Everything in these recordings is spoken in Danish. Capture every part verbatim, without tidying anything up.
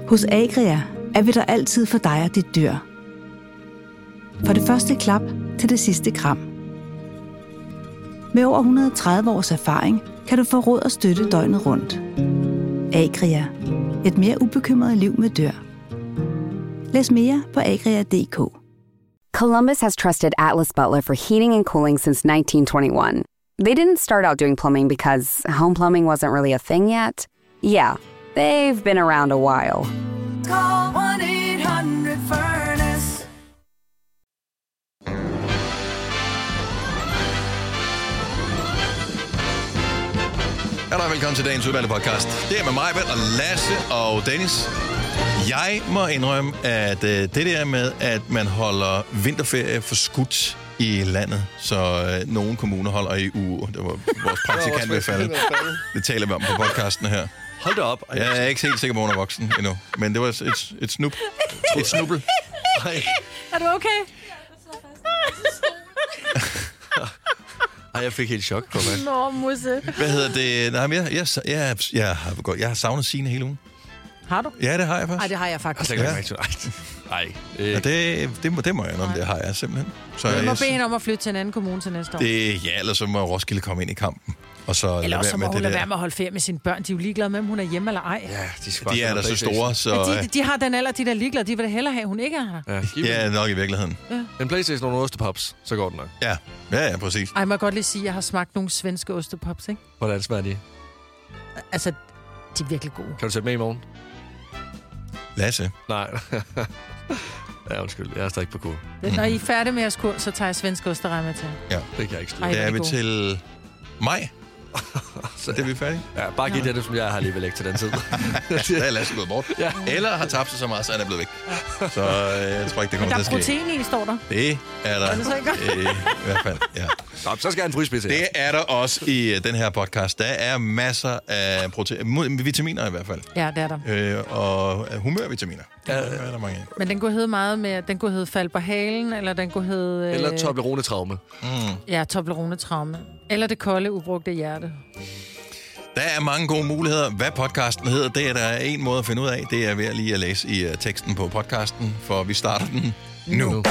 Hos Agria er vi der altid for dig og dit dyr. For det første klap til det sidste kram. Med over et hundrede og tredive års erfaring kan du få råd og støtte døgnet rundt. Agria. Et mere ubekymret liv med dyr. Læs mere på agria punktum d k. Columbus has trusted Atlas Butler for heating and cooling since nineteen twenty-one. They didn't start out doing plumbing because home plumbing wasn't really a thing yet. Yeah, they've been around a while. Call one eight hundred furnace. Ja, og velkommen til dagens udvalgte podcast. Det er med mig, og Lasse og Dennis. Jeg må indrømme, at øh, det der med, at man holder vinterferie for skudt i landet, så øh, nogle kommuner holder i uge. Det var vores praktikant ved falde. Det taler vi om på podcasten her. Hold da op. Jeg er ikke helt sikker på, at hun er voksen endnu. Men det var et, et, et snup. Et snubbel. Er du okay? Ej, jeg fik helt chok på mig. Nå, musse. Hvad hedder det? Nej, men jeg, jeg, jeg, jeg, jeg, har, jeg har savnet Signe hele ugen. Har du? Ja, det har jeg faktisk. Nej, det har jeg faktisk. Jeg tænker ikke, nej. Nej. Ja, det, det, må, det må jeg indrømme, det har jeg simpelthen. Så jeg må jeg, bede hende om at flytte til en anden kommune til næste år. Det, ja, ellers så må Roskilde komme ind i kampen. Og så eller også så må med hun det lade der. være med at holde ferie med sine børn. De er jo ligeglade med, om hun er hjemme eller ej. Ja, de, skal de er da så store, så... Ja, de, de har den alder, de der er ligeglade. De vil da hellere have, at hun ikke er her. Ja, ja, nok i virkeligheden. Ja. En Playstation og nogle ostepops, så går det nok. Ja, ja, ja, præcis. Ej, må jeg godt lige sige, at jeg har smagt nogle svenske ostepops, ikke? Hvordan smager de? Altså, de er virkelig gode. Kan du sætte med i morgen? Lasse? Nej. Ja, undskyld. Jeg er stadig på kur. Når I er færdige med jeres kur, så tager jeg svensk osterrej med til. Ja. Det kan jeg ikke styre. Det er vi til maj. Så det er vi færdige. Ja, bare giv ja. det, som jeg har alligevel ikke til den tid. Der er Lasse gået bort. Ja. Eller har tabt sig så meget, så han er blevet væk. Ja. Så øh, jeg tror ikke, det kommer til at ske. Men der er protein i, står der. Det er der. Er det så ikke? Øh, I hvert fald, ja. Nå, så skal jeg en fryspids her. Det er der også i uh, den her podcast. Der er masser af protein, vitaminer i hvert fald. Ja, det er der. Øh, og humørvitaminer. Ja, er der mange. Men den kunne hedde meget med, den kunne hedde fald på halen, eller den kunne hedde... Øh... Eller Toblerone-traume. Mm. Ja, Toblerone-traume. Eller det kolde, ubrugte hjerte. Der er mange gode muligheder. Hvad podcasten hedder, det er der en måde at finde ud af. Det er ved at lige at læse i uh, teksten på podcasten, for vi starter den nu. nu.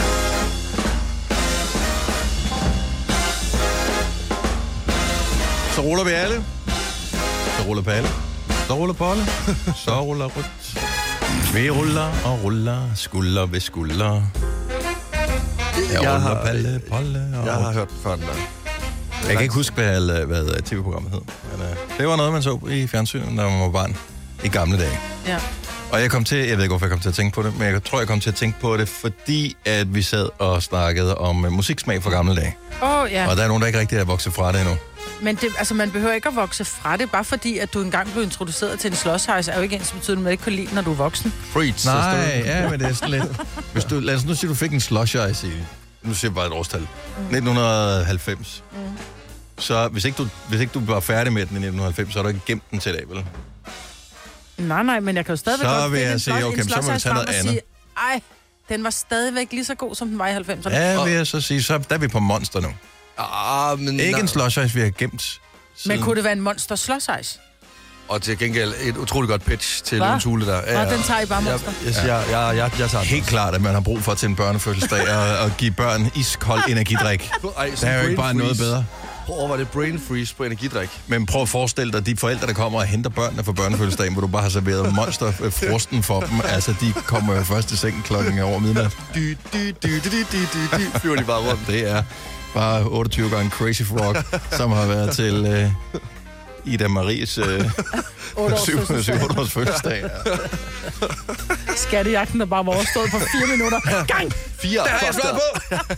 Så ruller vi alle. Så ruller Palle. Så ruller Polle. Så ruller Rødt. Vi ruller og ruller, skulder ved skulder. Jeg, jeg ruller har, Palle, Polle og Jeg har hørt før den der. Jeg kan ikke huske, hvad, hvad tv-programmet hed. Men, uh, det var noget, man så i fjernsynet, når man var barn i gamle dage. Ja. Og jeg kom til, jeg ved ikke, hvorfor jeg kom til at tænke på det, men jeg tror, jeg kom til at tænke på det, fordi at vi sad og snakkede om uh, musiksmag fra gamle dage. Åh, oh, ja. Og der er nogen, der ikke rigtig er vokset fra det endnu. Men det, altså, man behøver ikke at vokse fra det, bare fordi, at du engang blev introduceret til en slåshejs, er jo ikke ens betydende, at man ikke kan lide, når du er voksen. Preach. Nej, ja, men det er sådan lidt... Hvis du, lad os nu sige, du fik en slush ice i... Nu siger jeg bare et årstal. Mm. nitten halvfems. Mm. Så hvis ikke, du, hvis ikke du var færdig med den i nitten halvfems, så har du ikke gemt den til dag, vel? Nej, nej, men jeg kan jo stadigvæk så godt vil finde jeg sige, okay, så må vi tage noget andet. Sige, ej, den var stadigvæk lige så god, som den var i halvfemserne. Ja, vil jeg så sige, så der er vi på Monster nu. Ah, men ikke nej. en slush ice, vi har gemt. Siden. Men kunne det være en Monster slåshejs? Og til gengæld et utroligt godt pitch til Løvens Hule der. Ja, og den tager I bare Monster? Jeg, jeg, jeg, jeg, jeg, jeg tager Helt klart, at man har brug for til en børnefødselsdag og, og give børn iskold energidrik. Ej, der er jo ikke bare noget bedre. Prøv over, var det brain freeze på energidrik. Men prøv at forestille dig, de forældre, der kommer og henter børnene for børnefødselsdagen, hvor du bare har serveret monsterfrosten for dem. Altså, de kommer jo først i sengen klokken over midnat. Dy, dy, dy, dy, dy, dy, dy, flyver de bare rundt. Det er bare otteogtyve gange Crazy Frog, som har været til øh, Ida Maries øh, syv-års fødselsdag. Ja. Skattejagten, der bare var overstået på fire minutter. Gang! Fire der har jeg flot på!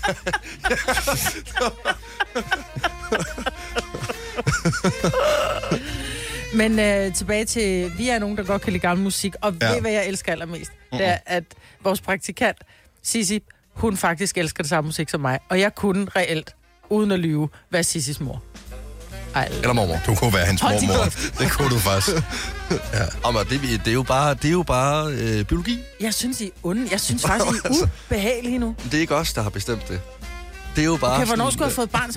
Men øh, tilbage til, vi er nogen, der godt kan lide gammel musik, og ja. ved, hvad jeg elsker allermest? Mm-hmm. Det er, at vores praktikant, Sissi, hun faktisk elsker det samme musik som mig, og jeg kunne reelt, uden at lyve, være Sissis mor. Ej, eller mormor. Du kunne være hans mormor. Det kunne du faktisk. Ja. Og det, det er jo bare, det er jo bare øh, biologi. Jeg synes, I er onde. Jeg synes faktisk, I er ubehagelige nu. Det er ikke os, der har bestemt det. Det er jo bare... Okay, hvornår skulle jeg have fået barn som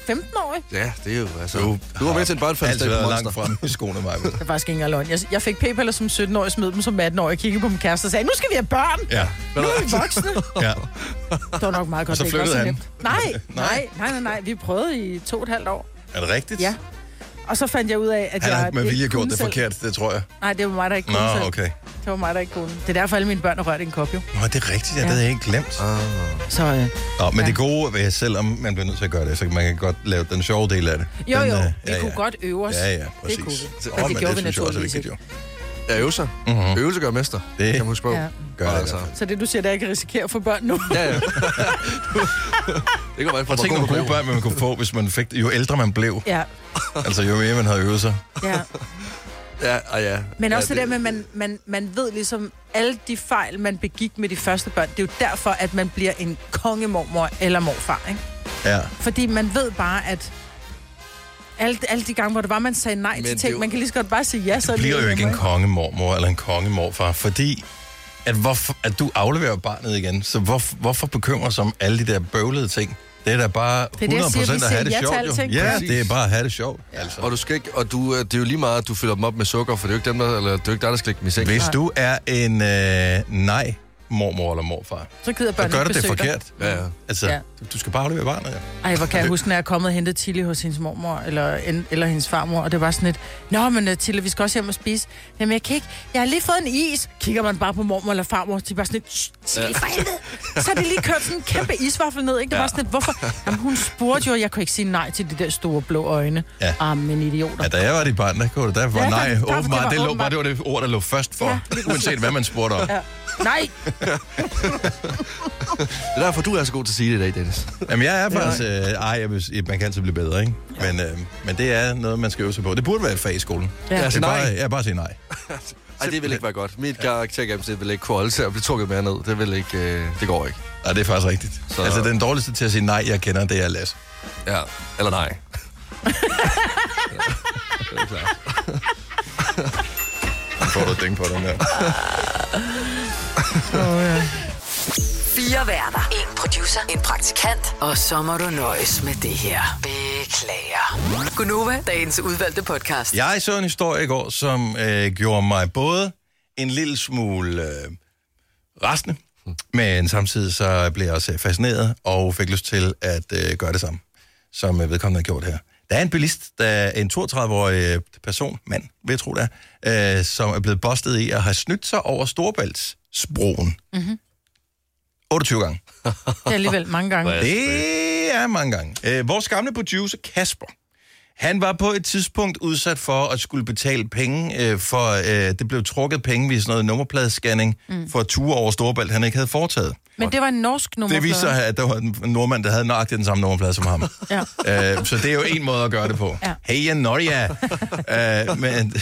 femten år. Ja, det er jo altså... Du, du var med til en børnefødselsdag altid på været Monster. langt frem i skoene, mig. Det er faktisk ikke engang løgn. Jeg, jeg fik p-piller som sytten-årig, smed dem som atten-årig. Jeg kiggede på min kæreste og sagde, nu skal vi have børn. Ja. Nu er vi voksne. Ja. Det var nok meget godt. Og så det ikke var flyttede han? nemt. Nej, nej, nej, nej, nej. Vi prøvede i to og et halvt år. Er det rigtigt? Ja. Og så fandt jeg ud af, at Han jeg... har med ikke vilje gjort kunne det selv. forkert, det tror jeg. Nej, det var mig, der ikke Nå, kunne selv. okay. Det var mig, der ikke kunne. Det er derfor, alle mine børn har rørt i en kop, jo. Nå, det er rigtigt, ja, Ja. det havde jeg ikke glemt. Ah. Så øh, Nå, men Ja. det gode ved, selvom man bliver nødt til at gøre det, så man kan godt lave den sjove del af det. jo, den, jo, øh, vi ja, kunne ja. godt øve os. Ja, ja, præcis. Det kunne vi. Åh, Men det gjorde vi synes jeg også er naturligvis vigtigt, ikke. jo. Ja, øvelser. Mhm. Øvelse gør mester. Det kan man huske på. Ja. Gør det Altså. altså. Så det, du siger, det er, at jeg kan risikere at få børn nu. Ja, ja. det går bare Prøv at tænke, hvor gode børn man kunne få, hvis man fik det. Jo ældre man blev, Ja, altså jo mere man havde øvet sig. ja. Ja, ah, ja. Men også ja, det der med, at man, man, man ved ligesom, alle de fejl, man begik med de første børn, det er jo derfor, at man bliver en kongemormor eller morfar, ikke? Ja. Fordi man ved bare, at alle, alle de gange, hvor det var, man sagde nej Men til det er ting, jo- man kan lige så godt bare sige ja, så Du er bliver det jo ikke en hjemme, kongemormor eller en kongemorfar, fordi at, hvorfor, at du afleverer barnet igen. Så hvorfor, hvorfor bekymre sig om alle de der bøvlede ting? Det er da bare det, jeg hundrede procent siger, vi at have siger det ja til sjovt. alting. Jo. Ja, Præcis. det er bare at have det sjovt. Altså. Og du skal ikke, og du, det er jo lige meget, at du fylder dem op med sukker, for det er jo ikke dem, der, eller, det er jo ikke dig, der skal lægge dem i seng. Hvis du er en øh, nej mormor eller morfar, Så gider så børnene gør du ikke det besøge dig. forkert. Ja, ja. Altså, Ja. ja. du skal bare aflevere barnet. Ja. Ej, hvor kan jeg huske, når jeg er kommet og hentet Tilly hos hendes mormor, eller, en, eller hendes farmor, og det var sådan lidt, nå, men uh, Tilly, vi skal også hjem og spise. Jamen, jeg kan ikke, jeg har lige fået en is. Kigger man bare på mormor eller farmor, de er bare sådan lidt, "Shh, Tilly, for helvede." Så har de lige kørt sådan en kæmpe isvaffel ned, ikke? Det var sådan lidt, hvorfor? Jamen, hun spurgte jo, jeg kunne ikke sige nej til de der store blå øjne. Ja. Ah, men idioter. Ja, da jeg var dit barn, der kunne det. Der var Ja, ja, der- nej, der- det åbenbart. var Det, lå, åbenbart. bare, det var det ord, der lå først for, Ja, ja, lige præcis. uanset hvad man spurgte om. Ja. Nej! Det er derfor, du er så god til at sige det i dag, Dennis. Jamen, jeg er faktisk... Øh, ej, jeg vil, man kan altid blive bedre, ikke? Men, øh, men det er noget, man skal øve sig på. Det burde være et fag i skolen. Ja. Det Altså, er bare, nej. jeg bare sige nej. Ej, det vil ikke være godt. Mit karaktergennemsnit vil ikke kunne holde til at blive trukket mere ned. Det vil ikke, øh, det går ikke. Nej, det er faktisk rigtigt. Så- Så... Altså, den dårligste til at sige nej, jeg kender, det er Lasse. Ja, eller nej. Nu får du at tænke på den der. Fire værter. En producer. En praktikant. Og så må du nøjes med det her. Beklager. Gunova, dagens udvalgte podcast. Jeg så en historie i går, som øh, gjorde mig både en lille smule øh, rasende, men samtidig så blev jeg også fascineret og fik lyst til at øh, gøre det samme, som øh, vedkommende har gjort her. Der er en bilist, der er en toogtredive-årig person, mand, vil jeg tro det er, øh, som er blevet bustet i at have snydt sig over Storebæltsbroen. Mhm. otteogtyve gange. Det er alligevel mange gange. Det er mange gange. Øh, vores gamle producer, Kasper, han var på et tidspunkt udsat for at skulle betale penge, øh, for øh, det blev trukket penge ved sådan noget nummerpladescanning mm. for ture over Storebælt, han ikke havde foretaget. Men det var en norsk nummer. Det viser sig, at der var en nordmand, der havde nøjagtigt den samme nummerplade som ham. Ja. øh, så det er jo en måde at gøre det på. Ja. Hey, Norge. øh, men,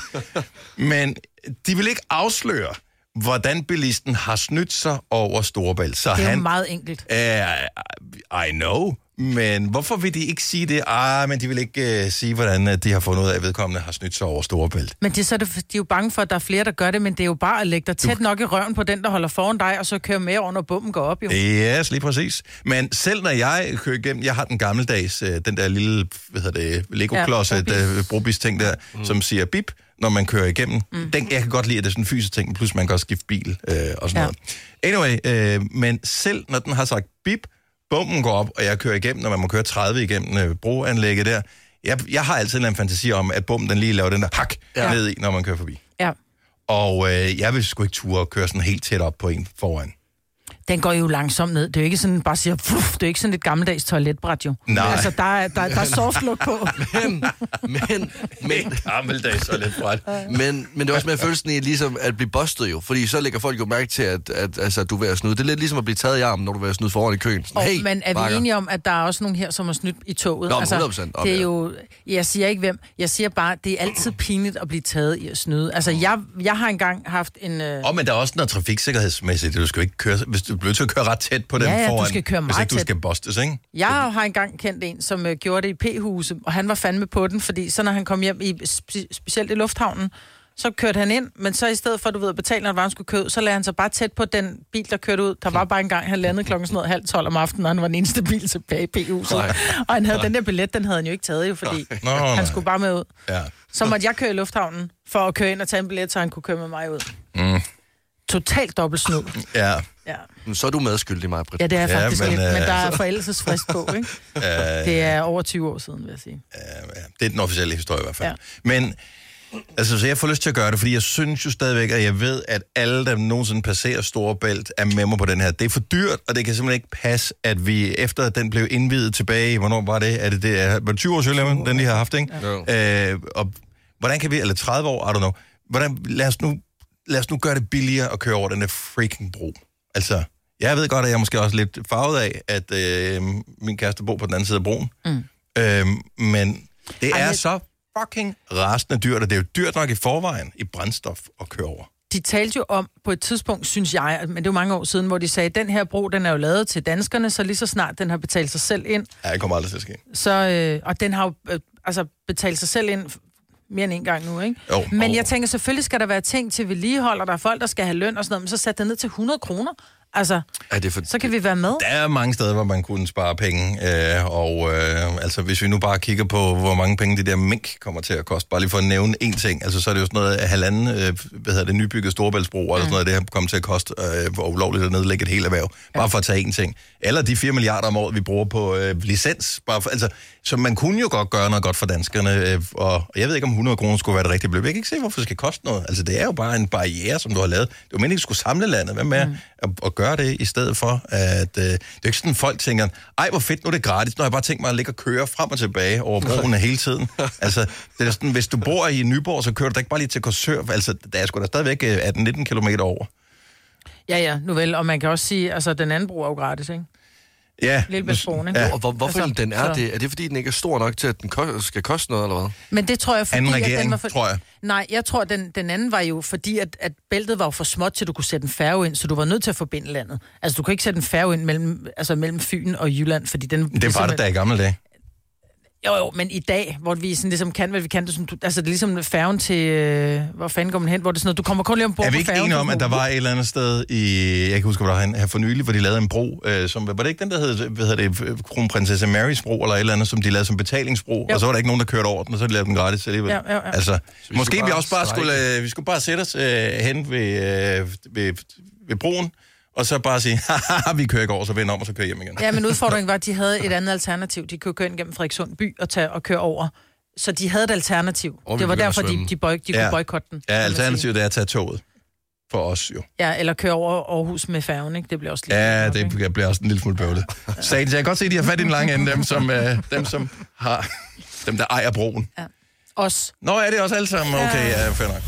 men de vil ikke afsløre, hvordan bilisten har snydt sig over Storebælt. Så Det er han, jo meget enkelt. Uh, I know, men hvorfor vil de ikke sige det? Ah, men de vil ikke uh, sige, hvordan uh, de har fundet ud af, at vedkommende har snydt sig over Storebælt. Men det, er så det, de er jo bange for, at der er flere, der gør det, men det er jo bare at lægge dig tæt nok i røven på den, der holder foran dig, og så køre med over, når bomben går op, jo. Yes, lige præcis. Men selv når jeg kører igennem, jeg har den gammeldags, uh, den der lille, hvad hedder det, Lego-klodset, Ja, uh, brobis-ting der, mm. som siger bip, når man kører igennem. Mm. Den, jeg kan godt lide, at det er sådan en fysisk ting, plus man kan også skifte bil uh, og sådan Ja. noget. Anyway, uh, men selv når den har sagt bip, bomben går op, og jeg kører igennem, når man må køre tredive igennem øh, broanlægget der. Jeg, jeg har altid en eller anden fantasi om, at bomben den lige laver den der hak ja. ned i, når man kører forbi. Ja. Og øh, jeg vil sgu ikke ture og køre sådan helt tæt op på en foran. Den går jo langsomt ned. Det er jo ikke sådan, bare siger, fuff, det er jo ikke sådan et gammeldags toiletbræt, jo. Nej. Altså, der er, der, der er softlook på. Men, men, men, Gammeldags og lidt bræt. men, men det er også med følelsen i ligesom at blive bustet jo. Fordi så lægger folk jo mærke til, at, at altså, at du er ved at snyde. Det er lidt ligesom at blive taget i armen, når du er ved at snyde foran i køen. Sådan, Og, hey, men er vi bakker. enige om, at der er også nogle her, som har snydt i toget? Nå, men hundrede procent. det er jo, jeg siger ikke hvem, jeg siger bare, det er altid pinligt at blive taget i at snyde. Altså, jeg, jeg har engang haft en... Øh... Og men der er også noget trafiksikkerhedsmæssigt. Du skal jo ikke køre, hvis du bliver til at køre ret tæt på den Ja, ja, du foran. skal køre hvis meget ikke du tæt. skal bustes, ikke? Jeg har engang kendt en, som øh, gjorde det i P-huse, og han var fandme på den, fordi så når han kom hjem, i, spe, specielt i lufthavnen, Så kørte han ind, men så i stedet for, du ved, at betale, når han skulle køre ud, så lagde han sig bare tæt på den bil, der kørte ud. Der var bare en gang, han landede klokken sådan noget halv tolv om aftenen, og han var den eneste bil tilbage i P-huset. Og han havde den der billet, den havde han jo ikke taget, jo, fordi Nå, han nej. skulle bare med ud. Ja. Så måtte jeg køre i lufthavnen for at køre ind og tage en billet, så han kunne køre med mig ud. Mm. Totalt dobbelt snud. Ja. Ja. Så er du medskyldig, mig, Britt. Ja, det er Ja, faktisk men, men, lidt, men øh, der er altså- forældelsesfrist på, ikke? Øh, Det er over tyve år siden, vil jeg sige. ja, det er den officielle historie i hvert fald. Ja. Men altså, så jeg får lyst til at gøre det, fordi jeg synes jo stadigvæk, at jeg ved, at alle, der nogensinde passerer Storebælt, er med mig på den her. Det er for dyrt, og det kan simpelthen ikke passe, at vi efter den blev indviet tilbage, hvornår var det? Er det, det er, var det tyve år siden, den de har haft, ikke? Ja. Øh, og hvordan kan vi, eller tredive år, I don't know, hvordan, lad os nu, lad os nu gøre det billigere at køre over den der freaking bro. Altså, jeg ved godt, at jeg er måske også lidt farvet af, at øh, min kæreste bor på den anden side af broen. Mm. Øh, men det Ej, er jeg- så fucking rasende dyrt, og det er jo dyrt nok i forvejen i brændstof at køre over. De talte jo om på et tidspunkt, synes jeg, men det er jo mange år siden, hvor de sagde, at den her bro, den er jo lavet til danskerne, så lige så snart den har betalt sig selv ind, Ja, det kommer aldrig til at ske. så, øh, og den har jo øh, altså betalt sig selv ind mere end en gang nu, ikke? Jo, Men og- jeg tænker, selvfølgelig skal der være ting til vedligehold, og der er folk, der skal have løn og sådan noget, men så sæt det ned til hundrede kroner. Altså, Er det for... så kan vi være med. Der er mange steder, hvor man kunne spare penge, øh, og øh, altså hvis vi nu bare kigger på, hvor mange penge det der mink kommer til at koste, bare lige for at nævne én ting, altså så er det jo sådan noget af halvanden, øh, hvad hedder det, nybygget Storebæltsbro, mm. eller sådan noget, det her kommer til at koste, øh, hvor ulovligt at nedlægge et helt erhverv, bare ja. for at tage én ting. Eller de fire milliarder om året, vi bruger på øh, licens, bare for, altså, så man kunne jo godt gøre noget godt for danskerne, øh, og jeg ved ikke, om hundrede kroner skulle være det rigtige beløb. Jeg kan ikke se, hvorfor det skal koste noget. Altså det er jo bare en barriere, som du har lavet. Det var meningen, at skulle samle landet. Hvad med mm. at, at gøre det, i stedet for, at øh, det er ikke sådan, folk tænker, ej, hvor fedt, nu er det gratis. Nu har jeg bare tænkt mig at ligge og køre frem og tilbage over broen hele tiden. Altså, det er sådan, hvis du bor i Nyborg, så kører du da ikke bare lige til Korsør. Altså, der er sgu da stadigvæk atten nitten kilometer over. Ja, ja, nu vel, og man kan også sige, altså den anden bro er jo gratis, ikke? Ja. Lillebæltsbroen, ikke? Ja. Og hvor, hvorfor Altså, den er så- det? Er det, fordi den ikke er stor nok til, at den ko- skal koste noget, eller hvad? Men det tror jeg, fordi... Anden at regering, den var for... tror jeg. Nej, jeg tror, den, den anden var jo, fordi at, at bæltet var jo for småt, til du kunne sætte en færge ind, så du var nødt til at forbinde landet. Altså, du kan ikke sætte en færge ind mellem, altså, mellem Fyn og Jylland, fordi den... Det var det da i gamle dage. Jo, jo, men i dag, hvor vi sådan ligesom kan, hvad vi kan, det, som, du, altså det er ligesom færgen til... Øh, hvor fanden går man hen? Hvor det er sådan noget, du kommer kun lige ombord Er vi på ikke færgen. enige til om, at der sådan var et eller andet sted i... Jeg kan huske, hvor der var her for nylig, hvor de lavede en bro, øh, som... Var det ikke den, der hed, hvad hedder det, Kronprinsesse Marys bro, eller et eller andet, som de lavede som betalingsbro, Jo. og så var der ikke nogen, der kørte over den, og så lavede den gratis alligevel. Ja, ja, ja. Altså, vi måske skulle vi bare også bare strejke. skulle... Øh, vi skulle bare sætte os øh, hen ved, øh, ved, ved broen, og så bare sige, haha, vi kører ikke over, så vend om, og så kører hjem igen. Ja, men udfordringen var, at de havde et andet alternativ. De kunne køre ind gennem Frederikssund by og, tage, og køre over. Så de havde et alternativ. Og vi Det var begynder derfor, at de, svømme. de, boy, de Ja. kunne boykotte den. Ja, kan man sige. alternativet er at tage toget. For os jo. Ja, eller køre over Aarhus med færgen, ikke? Det bliver også lidt... Ja, nok, ikke? det bliver også en lille smule bøvlet. Så jeg kan godt se, at de har fat i den lange ende, dem som, øh, dem, som har... Dem, der ejer broen. Os. Nå, er det også alle sammen? Okay, ja, fair nok.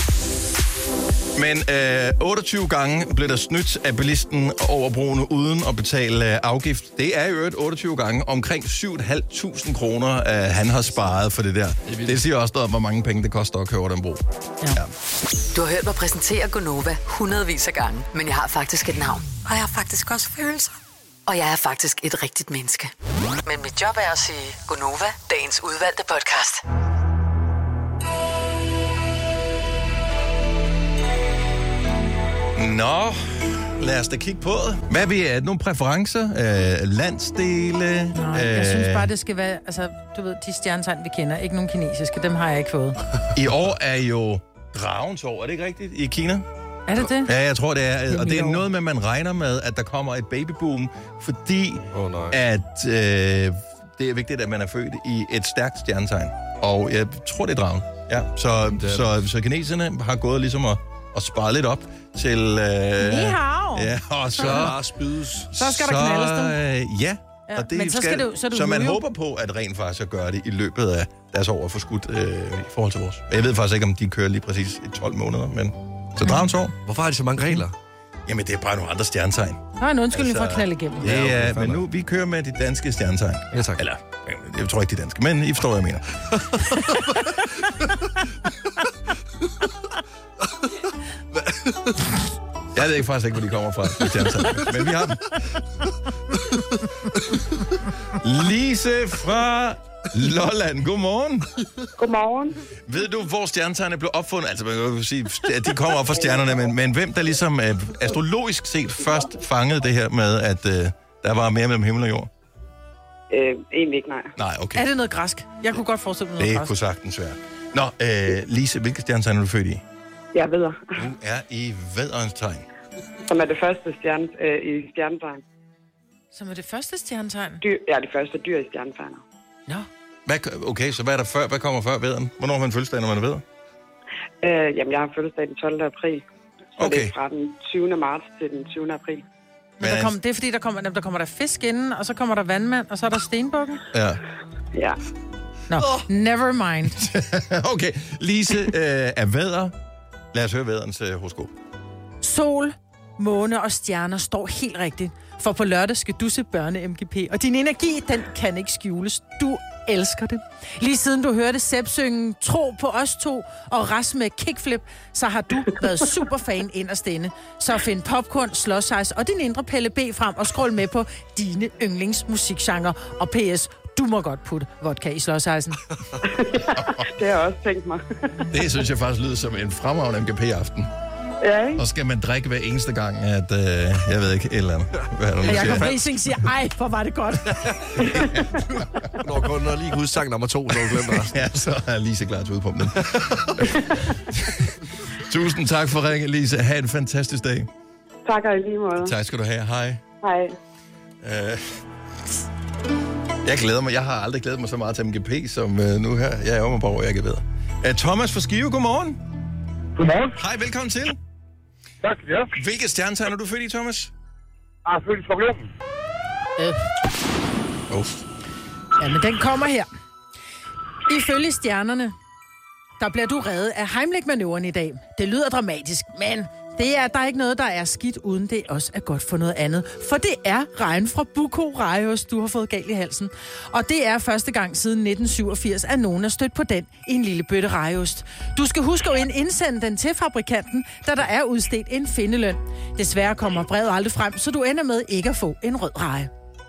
Men øh, otteogtyve gange blev der snydt af bilisten over broen uden at betale øh, afgift. Det er jo øvrigt otteogtyve gange omkring syv tusind fem hundrede kroner, øh, han har sparet for det der. Det, det siger også noget om, hvor mange penge det koster at køre over den bro. Ja. Ja. Du har hørt mig præsentere Gonova hundredvis af gange, men jeg har faktisk et navn. Og jeg har faktisk også følelser. Og jeg er faktisk et rigtigt menneske. Men mit job er at sige Gonova, dagens udvalgte podcast. Nå, lad os da kigge på det. Hvad er vi? Er nogle præferencer? Øh, landsdele? Nej, jeg synes bare, det skal være... Altså, du ved, de stjernetegn, vi kender, ikke nogen kinesiske, dem har jeg ikke fået. I år er jo dragens år, er det ikke rigtigt? I Kina? Er det det? Ja, jeg tror, det er. er Og det er mit år. noget med, at man regner med, at der kommer et babyboom, fordi Åh, nej. at øh, det er vigtigt, at man er født i et stærkt stjernetegn. Og jeg tror, det er dragen. Ja, så, så, så kineserne har gået ligesom at, at spare lidt op til... Øh, Ni hao. Ja, og så... Bare spydes. Så skal der knaldes dem. Øh, ja. Ja, Og det men så skal det jo- så er det så jo man jo. håber på, at rent faktisk at gøre det i løbet af deres år for skudt øh, i forhold til vores. Jeg ved faktisk ikke, om de kører lige præcis i tolv måneder, men... Så dragens år? Hvorfor har de så mange regler? Jamen, det er bare nogle andre stjernetegn. Der er en undskyldning for Altså- at knalde igennem. Ja, okay, ja, fair men nok. nu, vi kører med de danske stjernetegn. Ja, tak. Eller, jeg tror ikke de danske, men I forstår, hvad jeg mener. Jeg ved ikke faktisk ikke, hvor de kommer fra, de stjernetegn, men vi har dem. Lise fra Lolland, godmorgen. Godmorgen. Ved du, hvor stjernetegnene blev opfundet? Altså, man kan jo sige, at de kommer op fra stjernerne, men, men hvem der ligesom øh, astrologisk set først fangede det her med, at øh, der var mere mellem himmel og jord? Øh, egentlig ikke, nej. Nej, okay. Er det noget græsk? Jeg kunne godt forestille mig noget Det græsk. kunne sagtens være. Nå, øh, Lise, hvilke stjernetegn er du født i? Jeg ved. Du er i vædderens tegn. Som er det første stjerne, øh, i stjernetegn. Som er det første stjernetegn? Dyr, ja, det første dyr i stjernetegn. Nå. Hvad, okay, så hvad er der før? Hvad kommer før vædderen? Hvornår har man fødselsdag, når man er vædder? Øh, jamen, jeg har fødselsdag den tolvte april. Så Okay. det er fra den tyvende marts til den tyvende april. Men der kom, det er fordi, der kommer, der kommer der fisk inden, og så kommer der vandmand, og så er der stenbukken. Ja. Ja. Nå, oh. never mind. Okay, Lise øh, er vædder. Lad os høre vædderens øh, horoskop. Sol, måne og stjerner står helt rigtigt. For på lørdag skal du se børne-M G P. Og din energi, den kan ikke skjules. Du elsker det. Lige siden du hørte Sepp synge Tro på os to og Ras med kickflip, så har du været superfan inderst inde. Så find popcorn, slåsejs og din indre Pelle B frem og scroll med på dine yndlingsmusikgenre. Og P S, du må godt putte vodka i slåsejsen. Det har jeg også tænkt mig. Det synes jeg faktisk lyder som en fremragende M G P-aften. Ja, ikke? Og skal man drikke hver eneste gang, at, øh, jeg ved ikke, et eller andet. Hvad er der, Og nu Jacob siger? Riesing siger, ej, hvor var det godt. Når kun når lige huske sang nummer to, så har du glemt resten. Ja, så er Lise klar til udpumpen. Tusind tak for ringen, Lise. Ha' en fantastisk dag. Tak og i lige måde. Tak skal du have. Hej. Hej. Uh, jeg glæder mig. Jeg har aldrig glædet mig så meget til M G P, som uh, nu her. Jeg er jo mig bare, hvor jeg ikke ved. Uh, Thomas fra Skive, godmorgen. Godmorgen. Hej, velkommen til. Tak, ja. Hvilket stjernetegn er du født i, Thomas? Jeg er født i Skorpionen. Øh. Oh. Ja, men den kommer her. Ifølge stjernerne, der bliver du reddet af Heimlich-manøvren i dag. Det lyder dramatisk, men det er, der er ikke noget, der er skidt, uden det også er godt for noget andet. For det er regn fra Buko Rejeost, du har fået galt i halsen. Og det er første gang siden nitten syvogfirs, at nogen er stødt på den i en lille bøtte rejeost. Du skal huske at indsende den til fabrikanten, da der er udstedt en findeløn. Desværre kommer brevet aldrig frem, så du ender med ikke at få en rød reje.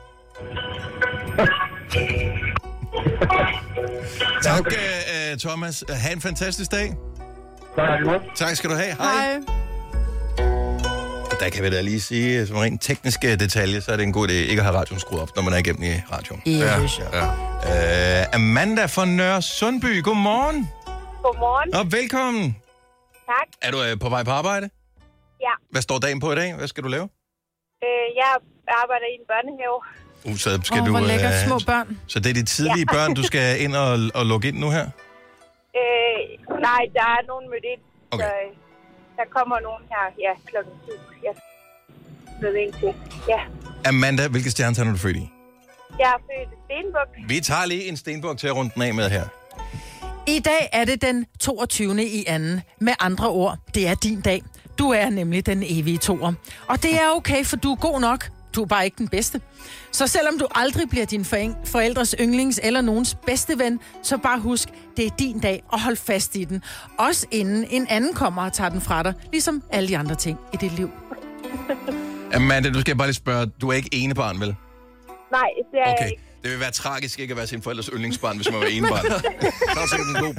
Tak, uh, Thomas. Ha' en fantastisk dag. Tak skal du have. Hej. Hej. Der kan vi da lige sige, som rent tekniske detalje, så er det en god idé ikke at have radioen skruet op, når man er igennem i radioen. Ja. Ja. Uh, Amanda fra Nørre Sundby, godmorgen. Godmorgen. Og velkommen. Tak. Er du uh, på vej på arbejde? Ja. Hvad står dagen på i dag? Hvad skal du lave? Øh, jeg arbejder i en børnehave. Uh, så skal Åh, du, hvor lækkert, uh, små børn. Så det er de tidlige Ja. børn, du skal ind og, og logge ind nu her? Øh, nej, der er nogen mødt ind. Okay. Så øh, der kommer nogen her, ja, klokken syv. Jeg ved ind til. Ja. Amanda, hvilke stjernetegn er du født i? Jeg er født i Stenbuk. Vi tager lige en stenbuk til at runde den af med her. I dag er det den toogtyvende i anden. Med andre ord, det er din dag. Du er nemlig den evige toer. Og det er okay, for du er god nok. Du er bare ikke den bedste. Så selvom du aldrig bliver din forældres yndlings eller nogens bedste ven, så bare husk, det er din dag, og hold fast i den. Også inden en anden kommer og tager den fra dig, ligesom alle de andre ting i dit liv. Amanda, du skal bare lige spørge, du er ikke enebarn, vel? Nej, det er jeg Okay. ikke. Det vil være tragisk ikke at være sin forældres yndlingsbarn, hvis man var enebarn. Så er sikkert en god.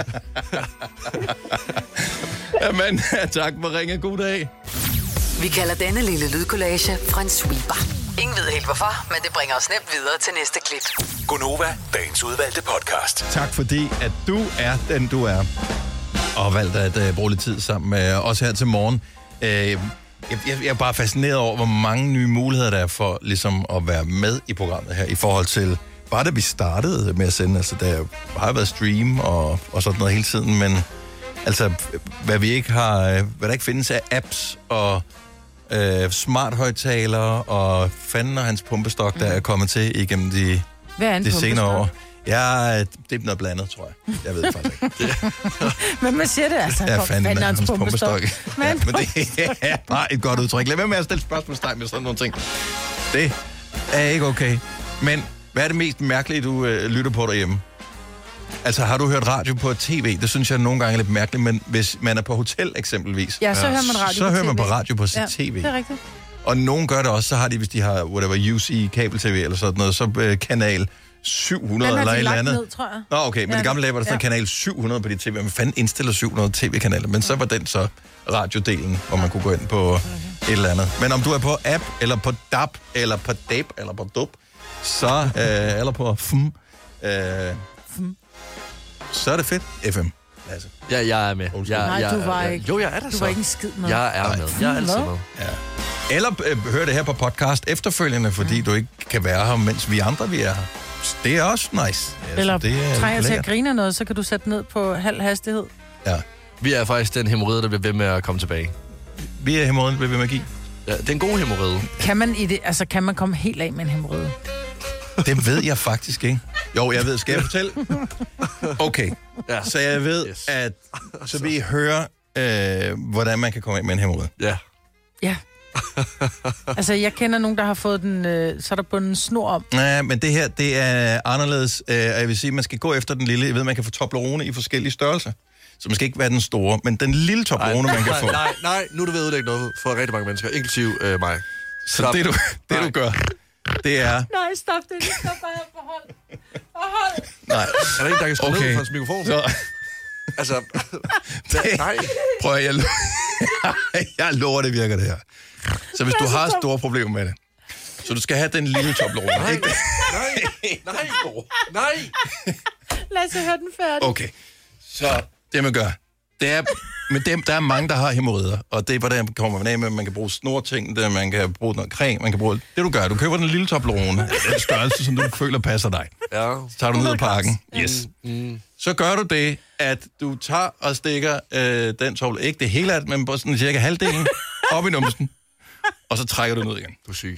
Amanda, tak for ringe. God dag. Vi kalder denne lille lydkollage en sweeper. Ingen ved helt hvorfor, men det bringer os nemt videre til næste klip. Gonova, dagens udvalgte podcast. Tak fordi, at du er den, du er. Og valgt at uh, bruge lidt tid sammen med os her til morgen. Uh, jeg, jeg, jeg er bare fascineret over, hvor mange nye muligheder der er for ligesom at være med i programmet her. I forhold til, bare da vi startede med at sende, altså der har været stream og, og sådan noget hele tiden, men altså, hvad vi ikke har, hvad der ikke findes af apps og øh, smart-højtalere og fanden og hans pumpestok, der er kommet til igennem de, Hvad er en de senere pumpestok? år. Ja, det er noget blandet, tror jeg. Jeg ved det faktisk ikke. Men man siger det altså. Ja, Hvor fanden er hans pumpestok. Hvad Ja, er en men det er bare et godt udtryk. Lad være med at stille spørgsmålstegn med sådan nogle ting. Det er ikke okay. Men hvad er det mest mærkelige, du øh, lytter på derhjemme? Altså, har du hørt radio på tv? Det synes jeg nogle gange er lidt mærkeligt, men hvis man er på hotel eksempelvis, Ja, så hører man radio så på hører man T V. på radio på sit Ja, tv. det er rigtigt. Og nogen gør det også, så har de, hvis de har whatever, U C kabel-tv eller sådan noget, så øh, kanal syv hundrede Den har eller de et eller lagt andet. ned, tror jeg. Nå, okay, men Ja, det gamle dage var der sådan ja. kanal syv hundrede på de tv. Man fanden indstiller syv hundrede tv-kanaler, men så var den så radiodelen, hvor man kunne gå ind på et eller andet. Men om du er på app, eller på D A B, eller på D A B, eller på D U B, så, øh, eller på F M, øh, så er det fedt. F M. Altså. Ja, jeg er med. Jeg, Nej, jeg, du var jeg, ikke. Jo, jeg er der Du så. var ikke en skid med. Jeg er Nej. med. Jeg er altid Hvad? med. Ja. Eller øh, hør det her på podcast efterfølgende, fordi du ikke kan være her, mens vi andre vi er her. Det er også nice. Altså, Eller det er trænger til lækkert. at grine af noget, så kan du sætte ned på halv hastighed. Ja. Vi er faktisk den hemorrhide, der bliver ved med at komme tilbage. Vi er hemorrhoiden ved magi. Ja, det er en god hemorrhide. Kan man, i det, altså, kan man komme helt af med en hemorrhide? Det ved jeg faktisk ikke. Jo, jeg ved. Skal jeg fortælle? Okay. Ja. Så jeg ved, Yes. at så vi hører, øh, hvordan man kan komme af med en hemorrhoide. Ja. Ja. Altså, jeg kender nogen, der har fået den, øh, så er der bundet en snor om. Ja, men det her, det er anderledes. Øh, og jeg vil sige, man skal gå efter den lille. Jeg ved, man kan få Toblerone i forskellige størrelser. Så man skal ikke være den store, men den lille Toblerone, man kan få. Nej, nej, nej, nu er du ved at udlægge noget for rigtig mange mennesker, inklusiv øh, mig. Så Stop. det du, det, du gør, det er... Nej, stop det. Stop bare på hold. På hold. Nej. Er der ikke, der kan skrue Okay. ned for hans mikrofon? Så, Altså, det, nej. prøv at, jeg, lo- jeg lover, det virker det her. Så hvis du har store problemer med det, så du skal have den lille Toblerone, Nej, ikke? nej, nej, nej. Lad os høre den færdig. Okay, så det man gør, det er, men dem, der er mange, der har hemorrider, og det er, hvordan kommer man af med, man kan bruge snorting, det, man kan bruge noget creme, man kan bruge, det du gør, du køber den lille Toblerone, den størrelse, som du føler passer dig. Ja. Så tager du ned ad pakken. Yes. Mm. Så gør du det, at du tager og stikker øh, den Toblerone, ikke det hele af det, men bare sådan cirka halvdelen, op i numsen, og så trækker du ned igen. Du er syg.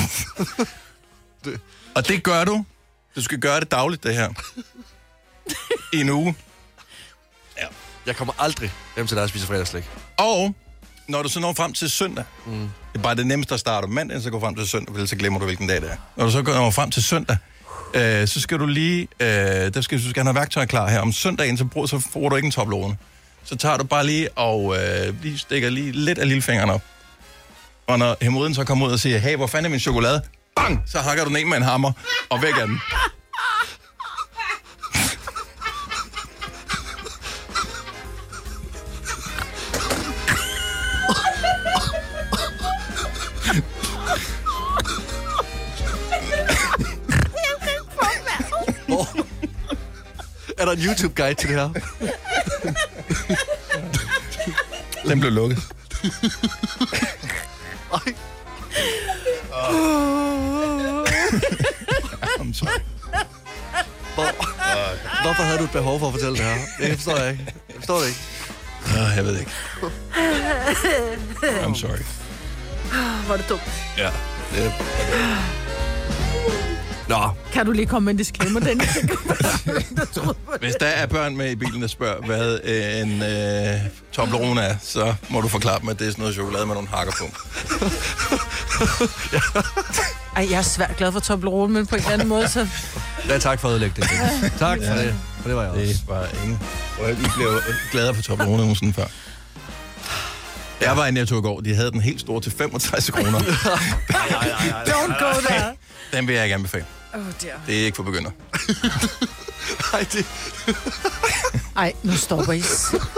Og det gør du. Du skal gøre det dagligt, det her. I en uge. Ja. Jeg kommer aldrig hjem til dig og spiser fredagsslik. Og når du så når frem til søndag, mm. det er bare det nemmeste at starte om mandagen, så går frem til søndag, for så glemmer du, hvilken dag det er. Når du så når frem til søndag, øh, så skal du lige, øh, der skal, du skal have noget værktøj klar her. Om søndagen, så, brug, så får du ikke en Toblerone. Så tager du bare lige og øh, lige stikker lige lidt af lillefingeren op. Og når hemorrhoiden så kommer ud og siger, hey, hvor fanden er min chokolade? Bang! Så hakker du den ind med en hammer, og væk af den. Oh. Er der en YouTube-guide til det her? Den blev lukket. Ej. I'm sorry. Hvor, hvorfor havde du et behov for at fortælle det her? Jeg forstår det ikke. Jeg forstår det ikke. Uh, jeg ved ikke. I'm sorry. Hvor er det dumt. Ja. Det, Nå. Kan du lige komme med en disclaimer, Dennis? hvis der er børn med i bilen, der spørger, hvad øh, en øh, Toblerone er, så må du forklare dem, at det er sådan noget chokolade med nogle hakker på. Ej, jeg er svært glad for Toblerone, men på en eller anden måde, så... Ja, tak for at ødelægge det. Tak for Ja. det. For det var jeg Det også. var ingen. Og jeg blev gladere for Toblerone nogensinde før. Jeg var i Netto i går. De havde den helt store til femogtres kroner. Don't go there. Den vil jeg ikke anbefale. Oh dear. Det er ikke for begynder. Ej, det... Ej, nu stopper I.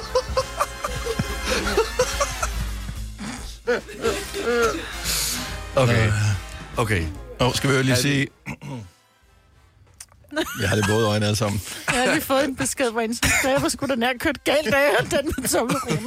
Okay. Okay. Og skal vi jo lige sige... Jeg har det både øjne alle sammen. Jeg har lige fået en besked, hvor en sagde, hvor skulle den her kørt galt, da jeg hørte den med Toblerone.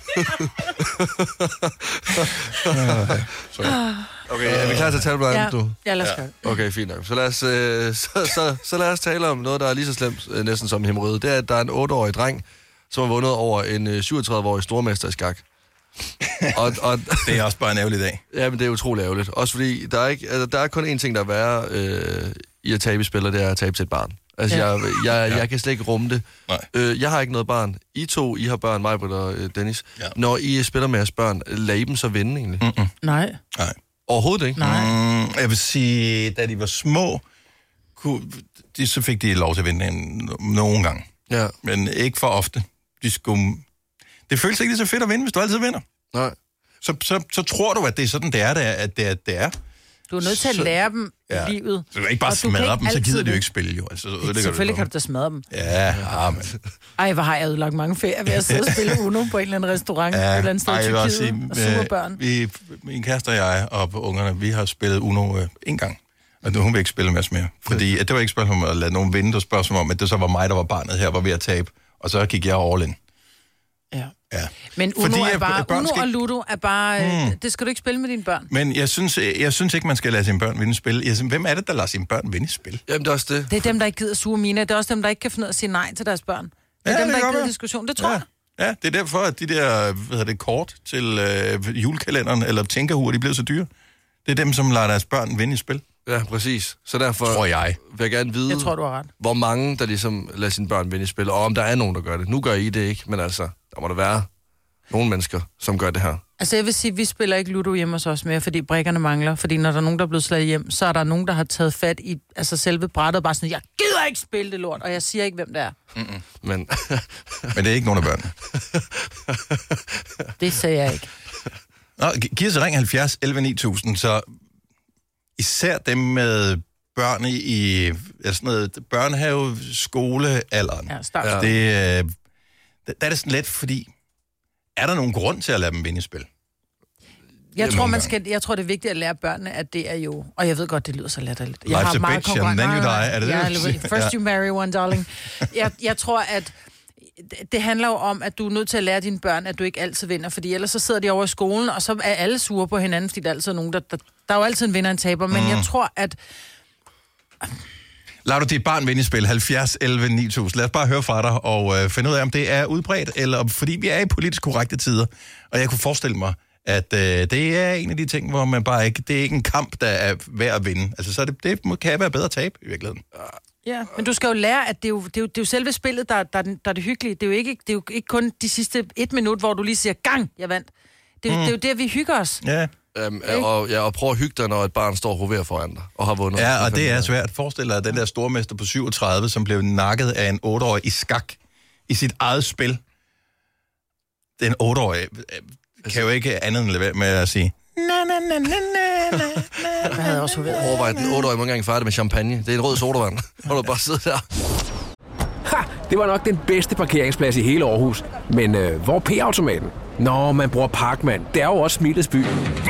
Okay, er vi klar til at tale om Ja, andet, du? ja, lad os gøre. Okay, fint nok. Så lad os, øh, så, så, så lad os tale om noget, der er lige så slemt øh, næsten som hemorrhoide. Det er, at der er en otteårig dreng, som har vundet over en øh, syvogtredive-årig stormester i skak. og, og, Det er også bare en ærgerlig dag. ja, men det er utroligt ærgerligt. Også fordi, der er, ikke, altså, der er kun én ting, der er værre øh, i at tabe i spil, og det er at tabe til et barn. Altså, Ja. jeg, jeg, jeg kan slet ikke rumme det. Nej. Øh, jeg har ikke noget barn. I to, I har børn, mig, Britt og øh, Dennis. Ja. Når I spiller med jeres børn, lader I dem så vinde egentlig? Mm-mm. Nej. Nej. Overhovedet ikke? Nej. Mm, jeg vil sige, da de var små, kunne, de, så fik de lov til at vinde en, nogle gange. Ja. Men ikke for ofte. De skulle... Det føles ikke lige så fedt at vinde, hvis du altid vinder. Nej. Så, så, så tror du, at det er sådan, det er, det er at det er. Det er. Du er nødt til at lære dem ja. livet. Så du kan ikke bare smadre dem, så gider de jo ikke spille jo. Altså, det selvfølgelig kan du da smadre dem. Ja, ja, men... Ej, hvor har jeg ødelagt mange ferier ved at sidde og spille Uno på en eller anden restaurant. Ja, et eller andet sted i Tyrkiet. Sige, og super børn. Vi, min kæreste og jeg og ungerne, vi har spillet Uno øh, en gang. Og hun vil ikke spille med os mere. Fordi at det var ikke spørgsmål om at lade nogen vinde. Det var spørgsmål om, at det så var mig, der var barnet her, var ved at tabe. Og så gik jeg all in. Ja. Ja. Men Uno, Fordi, er bare, børn Uno skal... og Ludo er bare... Mm. Det skal du ikke spille med dine børn. Men jeg synes, jeg synes ikke, man skal lade sine børn vinde spil. Jeg synes, hvem er det, der lader sine børn vinde spil? Jamen, det er også det. Det er dem, der ikke gider sure mine. Det er også dem, der ikke kan finde ud af at sige nej til deres børn. Det er ja, dem, det der ikke gider være. diskussion. Det tror ja. jeg. Ja, det er derfor, at de der hvad hedder det, kort til øh, julekalenderen eller tænkerhuer, de bliver så dyre. Det er dem, som lader deres børn vinde i spil. Ja, præcis. Så derfor tror jeg. vil jeg gerne vide, jeg tror, du har ret. hvor mange, der ligesom lader sine børn vinde i spil, og om der er nogen, der gør det. Nu gør I det ikke, men altså, der må der være nogle mennesker, som gør det her. Altså jeg vil sige, at vi spiller ikke Ludo hjemme hos os mere, fordi brikkerne mangler. Fordi når der er nogen, der er blevet slået hjem, så er der nogen, der har taget fat i altså selve brættet og bare sådan, jeg gider ikke spille det lort, og jeg siger ikke, hvem det er. Mm-mm. Men... men det er ikke nogen af børnene. Det sagde jeg ikke. Nå, giv os ring halvfjerds elleve ni tusind, så især dem med børn i ja, sådan noget, børnehave, skolealderen. Ja, start. Det, øh, der er det sådan let, fordi er der nogen grund til at lade dem vinde i spil? Jeg tror, man skal, jeg tror, det er vigtigt at lære børnene, at det er jo... Og jeg ved godt, det lyder så latterligt. Jeg Life's har a meget bitch, and then you die. Er det ja, det? First you marry one, darling. Jeg, jeg tror, at det handler jo om, at du er nødt til at lære dine børn, at du ikke altid vinder. Fordi ellers så sidder de over i skolen, og så er alle sure på hinanden, fordi der er altid nogen, der... Der, der er jo altid en vinder og en taber. Men mm. jeg tror, at... Lad du dit barn vinde i spil, halvfjerds elleve ni tusind. Lad os bare høre fra dig og øh, finde ud af, om det er udbredt, eller fordi vi er i politisk korrekte tider. Og jeg kunne forestille mig, at øh, det er en af de ting, hvor man bare ikke... Det er ikke en kamp, der er værd at vinde. Altså, så det, det kan være bedre at tabe i virkeligheden. Ja, men du skal jo lære, at det er jo, det er jo, det er jo selve spillet, der, der, der er det hyggelige. Det er, jo ikke, det er jo ikke kun de sidste et minut, hvor du lige siger, gang, jeg vandt. Det, mm. det er jo der, vi hygger os. Ja. Um, og, ja, og prøv at hygge dig, når et barn står og hoverer foran dig og har vundet. Ja, og det er svært. Forestil dig, at den der stormester på syvogtredive, som blev nakket af en otteårig i skak i sit eget spil. Den otteårige kan jo ikke andet end lade være med at sige... Na, na, na, na, na, na. Det havde jeg også hovedet. Overvej, den otteårige mange gange færdig med champagne. Det er en rød sodavand. Hvor du bare sidder der. Ha! Det var nok den bedste parkeringsplads i hele Aarhus. Men øh, hvor er P-automaten? Nå, man bruger Parkman. Det er jo også smilets by.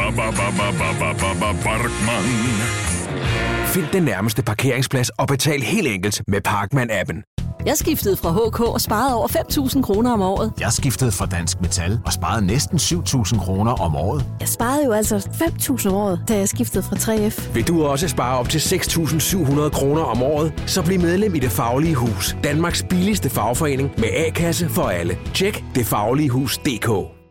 Parkman. Find den nærmeste parkeringsplads og betal helt enkelt med Parkman-appen. Jeg skiftede fra H K og sparede over fem tusind kroner om året. Jeg skiftede fra Dansk Metal og sparede næsten syv tusind kroner om året. Jeg sparede jo altså fem tusind om året, da jeg skiftede fra tre F. Vil du også spare op til seks tusind syv hundrede kroner om året, så bliv medlem i Det Faglige Hus. Danmarks billigste fagforening med A-kasse for alle. Tjek det faglige hus punktum d k.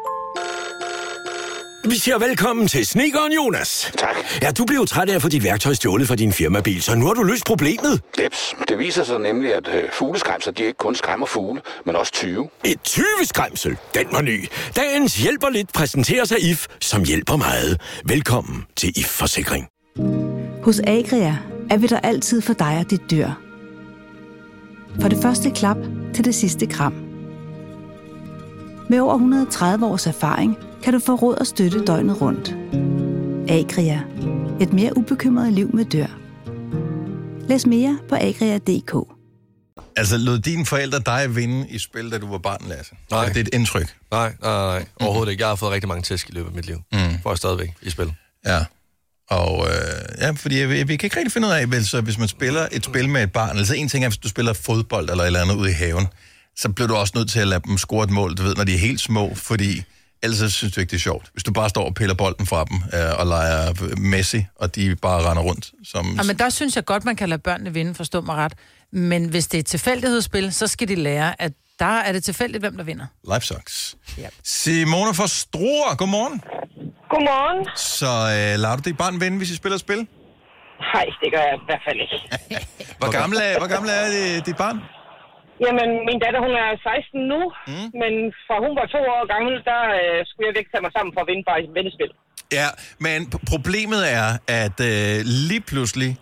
Vi siger velkommen til Snedkeren Jonas. Tak. Ja, du blev jo træt af at få dit værktøj stjålet fra din firmabil, så nu har du løst problemet. Jeps, det viser sig nemlig, at øh, fugleskræmser, de ikke kun skræmmer fugle, men også tyve. Et tyveskræmsel? Den var ny. Dagens hjælper lidt præsenteres af I F, som hjælper meget. Velkommen til I F Forsikring. Hos Agria er vi der altid for dig og dit dyr. For det første klap til det sidste kram. Med over et hundrede og tredive års erfaring kan du få råd og støtte døgnet rundt. Agria. Et mere ubekymret liv med dyr. Læs mere på agria punktum d k. Altså, lod dine forældre dig vinde i spil, da du var barn, Lasse? Nej. Er det et indtryk? Nej, nej, nej. Overhovedet ikke. Jeg har fået rigtig mange tæsk i løbet af mit liv. Mm. For jeg stadigvæk i spil. Ja. Og øh, ja, fordi jeg, jeg, vi kan ikke rigtig finde ud af, hvis, hvis man spiller et spil med et barn, altså en ting er, hvis du spiller fodbold eller et eller andet ude i haven, så bliver du også nødt til at lade dem score et mål, du ved, når de er helt små, fordi ellers synes du ikke, det er sjovt. Hvis du bare står og piller bolden fra dem øh, og leger Messi, og de bare render rundt. Som... Ja, men der synes jeg godt, man kan lade børnene vinde, forstå mig ret. Men hvis det er et tilfældighedsspil, så skal de lære, at der er det tilfældigt, hvem der vinder. Life sucks. Yep. Simone fra Struer, godmorgen. Godmorgen. Så øh, lader du dit barn vinde, hvis I spiller spil? Nej, det gør jeg i hvert fald ikke. hvor, gammel er, hvor gammel er det, dit barn? Jamen, min datter, hun er seksten nu, mm. men fra hun var to år gammel, der øh, skulle jeg væk tage mig sammen for at vinde bare i vendespil. Ja, men problemet er, at øh, lige pludselig,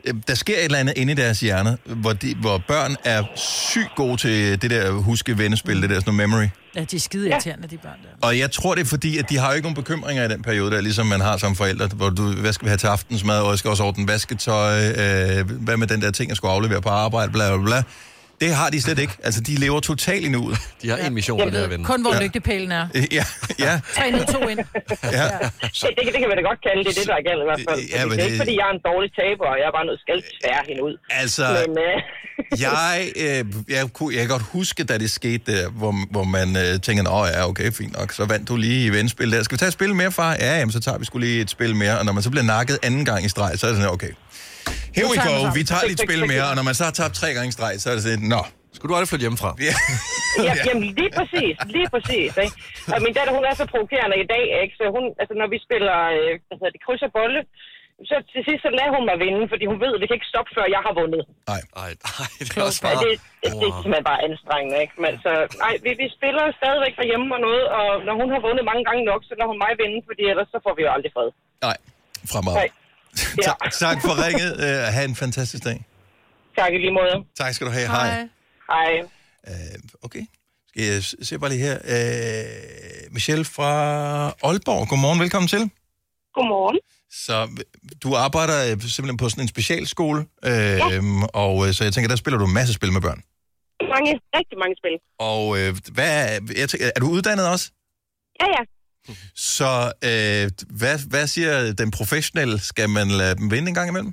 der sker et eller andet inde i deres hjerne, hvor, de, hvor børn er sygt gode til det der huske vennespil, det der sådan noget memory. Ja, de er skide irriterende, de børn der. Og jeg tror, det er fordi, at de har jo ikke nogen bekymringer i den periode, der ligesom man har som forældre, hvor du, hvad skal vi have til aftensmad, og jeg skal også ordne vasketøj, øh, hvad med den der ting, jeg skulle aflevere på arbejde, bla bla bla. Det har de slet ikke. Altså, de lever totalt i nuet. De har en mission med det her ven. Kun hvor ja. lygtepælen er. Ja, ja. Tre ned, to ind. Ja. Så. Det, det kan man da godt kalde det, det der er galt i hvert fald. Ja, men det er det... ikke, fordi jeg er en dårlig taber, og jeg er bare nødt til at tvære hende ud. Altså, men, øh... jeg, øh, jeg, kunne, jeg kan godt huske, da det skete der, hvor, hvor man øh, tænker, åh ja, okay, fint nok, så vandt du lige i vendspil der. Skal vi tage et spil mere, far? Ja, jamen, så tager vi sgu lige et spil mere. Og når man så bliver nakket anden gang i streg, så er det sådan, okay. Here we go, vi tager lige et spil mere, og når man så har tabt tre gange i streg, så er det sådan, nå. Skulle du aldrig flytte hjemmefra? Ja. ja, jamen, lige præcis. Lige præcis, ikke? Og min datter, hun er så provokerende i dag, ikke? Så hun, altså, når vi spiller, øh, hvad hedder det, kryds og bolle, så til sidst, så lader hun mig vinde, fordi hun ved, at det kan ikke stoppe, før jeg har vundet. Nej, nej, nej, det er også bare... Det, det, det er simpelthen bare anstrengende, ikke? Men så, nej, vi, vi spiller stadigvæk derhjemme og noget, og når hun har vundet mange gange nok, så lader hun mig vinde, fordi ellers så får vi jo aldrig fred. Nej, fremad. Ja. Tak for ringet. Uh, ha' en fantastisk dag. Tak i lige måde. Tak skal du have. Hej. Hej. Uh, okay. Skal jeg se bare lige her. Uh, Michelle fra Aalborg. Godmorgen, velkommen til. Godmorgen. Så du arbejder simpelthen på sådan en specialskole, øh, ja. og så jeg tænker, der spiller du en masse spil med børn. Mange, rigtig mange spil. Og øh, hvad er, jeg tænker, er du uddannet også? Ja, ja. Så øh, hvad, hvad siger den professionelle? Skal man lade dem vinde en gang imellem?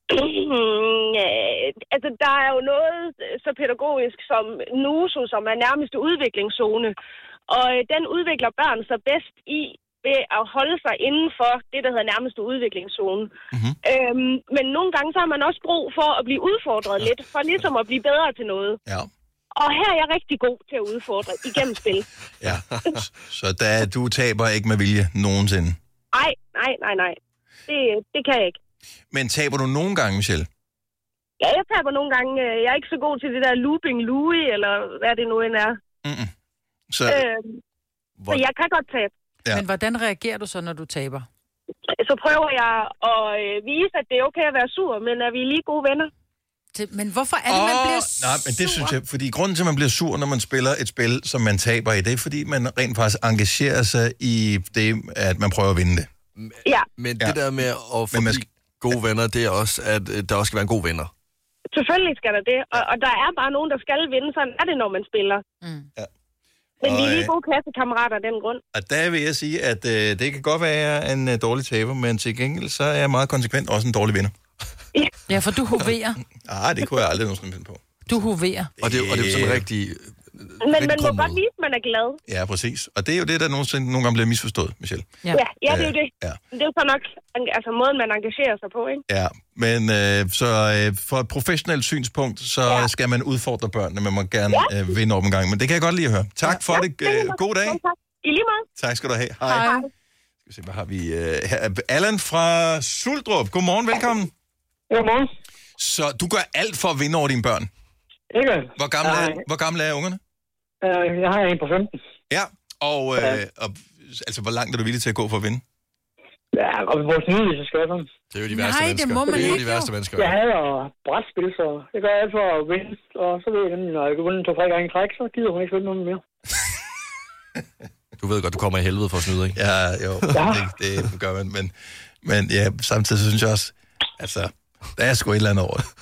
Altså, der er jo noget så pædagogisk som NUSO, som er nærmeste udviklingszone. Og den udvikler børn så bedst i ved at holde sig inden for det, der hedder nærmeste udviklingszone. Mm-hmm. Øhm, men nogle gange så har man også brug for at blive udfordret lidt, for ligesom at blive bedre til noget. Ja. Og her er jeg rigtig god til at udfordre igennem spil. Ja, så der, du taber ikke med vilje nogensinde? Nej, nej, nej, nej. Det, det kan jeg ikke. Men taber du nogle gange, Michelle? Ja, jeg taber nogle gange. Jeg er ikke så god til det der looping Louis, eller hvad det nu end er. Mm-mm. Så... Øhm, så jeg kan godt tabe. Ja. Men hvordan reagerer du så, når du taber? Så prøver jeg at vise, at det er okay at være sur, men er vi lige gode venner. Men hvorfor er det, oh, man bliver sur? Nej, men det synes jeg, fordi grunden til, at man bliver sur, når man spiller et spil, som man taber i, det er, fordi man rent faktisk engagerer sig i det, at man prøver at vinde det. Ja. Men det ja. der med at få skal... gode venner, det er også, at der også skal være en god venner. Selvfølgelig skal der det, og, og der er bare nogen, der skal vinde, sådan er det, når man spiller. Mm. Ja. Men vi er lige gode klassekammerater af den grund. Og der vil jeg sige, at øh, det kan godt være en øh, dårlig taber, men til gengæld så er jeg meget konsekvent også en dårlig vinder. Ja, ja for du hoverer. Ah, det kunne jeg aldrig nogensinde finde på. Du hoverer. Og det, og det er sådan rigtig... Men man må godt vise, at man er glad. Ja, præcis. Og det er jo det, der nogensinde, nogle gange bliver misforstået, Michelle. Ja, ja, ja det er jo det. Ja. Det er jo så nok altså, måden, man engagerer sig på, ikke? Ja, men øh, så øh, for et professionelt synspunkt, så ja. skal man udfordre børnene. Man må gerne ja. øh, vinde op en gang. Men det kan jeg godt lide at høre. Tak for ja, det. Øh, god dag. Ja, tak. I lige måde. Tak skal du have. Hej. Hej. Skal vi se, hvad har vi øh, her? Allan fra Suldrup. Godmorgen, velkommen. Godmorgen. Så du gør alt for at vinde over dine børn? Ikke. Hvor gamle er, hvor gamle er ungerne? Uh, jeg har en på femten. Ja, og, øh, ja. og altså, hvor langt er du villig til at gå for at vinde? Ja, og vores nylige, så skal jeg sådan. Det er jo de værste Nej, mennesker. det må man det er jo ikke. de værste mennesker. Jeg hader brætspil, så jeg gør alt for at vinde. Og så ved jeg, når jeg kan vinde to-tre gange i træk, så gider hun ikke vinde noget mere. Du ved godt, du kommer i helvede for at snyde, ikke? Ja, jo, ja. Det, det gør man. Men, men ja, samtidig så synes jeg også, altså, der er sgu et eller andet over det.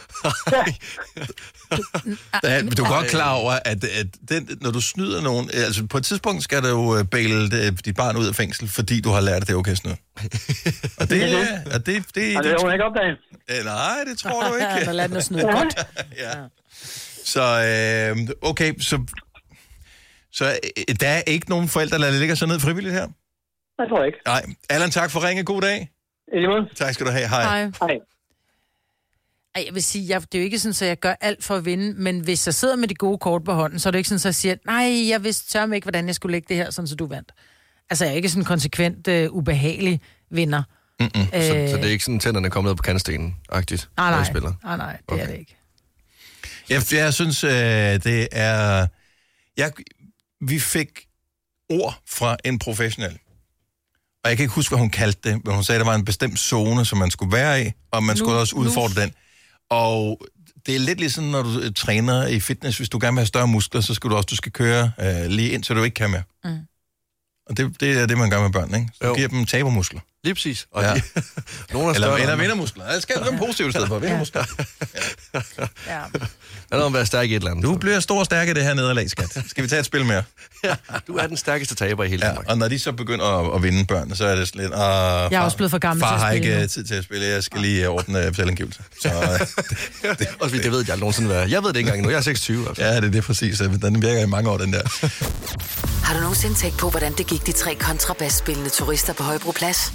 er, du er godt klar over, at, at den, når du snyder nogen... Altså, på et tidspunkt skal du jo bæle dit barn ud af fængsel, fordi du har lært, at det er okay at snyde. Og det er... Og det, det, og det er hun ikke opdaget. Nej, det tror du ikke. Så lad den at snyde godt. Ja. Så, øh, okay, så... Så øh, der er ikke nogen forældre, der ligger så ned frivilligt her? Jeg tror ikke. Nej. Allan, tak for ringe. God dag. I lige måde. Tak skal du have. Hej. Hej. Hej. Ej, jeg vil sige, jeg, det er jo ikke sådan, at jeg gør alt for at vinde, men hvis jeg sidder med de gode kort på hånden, så er det ikke sådan, at jeg siger, nej, jeg vidste tørme ikke, hvordan jeg skulle lægge det her, sådan så du vandt. Altså, jeg er ikke sådan en konsekvent uh, ubehagelig vinder. Mm-mm. Øh... Så, så det er ikke sådan, tænderne er kommet ned på kantstenen-agtigt? Nej, nej, nej, nej, det okay. er det ikke. Jeg, jeg synes, øh, det er... Jeg, vi fik ord fra en professionel. Og jeg kan ikke huske, hvad hun kaldte det, men hun sagde, at der var en bestemt zone, som man skulle være i, og man skulle nu, også udfordre nu. den. Og det er lidt ligesom, når du træner i fitness. Hvis du gerne vil have større muskler, så skal du også du skal køre øh, lige ind, så du ikke kan mere. Mm. Og det, det er det, man gør med børn, ikke? Så du giver dem tabermuskler. Lige præcis. Og ja. de, nogle er eller større, eller vindermuskler. Jeg skal have dem positivt i stedet for vindermuskler. Ja. Der er noget at være stærk i et eller andet. Du bliver stor og stærk i det her nederlag, skat. Skal vi tage et spil mere? Ja, du er den stærkeste taber i hele Danmark. Ja, og når de så begynder at, at vinde børn, så er det sådan lidt... Uh, jeg er også blevet for gammel til at spille. Far har ikke tid til at spille. Jeg skal lige ordne selvangivelse. Så det, det, også, det ved jeg aldrig nogensinde være. Jeg ved det ikke engang nu. Jeg er seksogtyve. Altså. Ja, det er det præcis. Den virker i mange år, den der. Har du nogensinde tænkt på, hvordan det gik de tre kontrabasspillende turister på Højbroplads?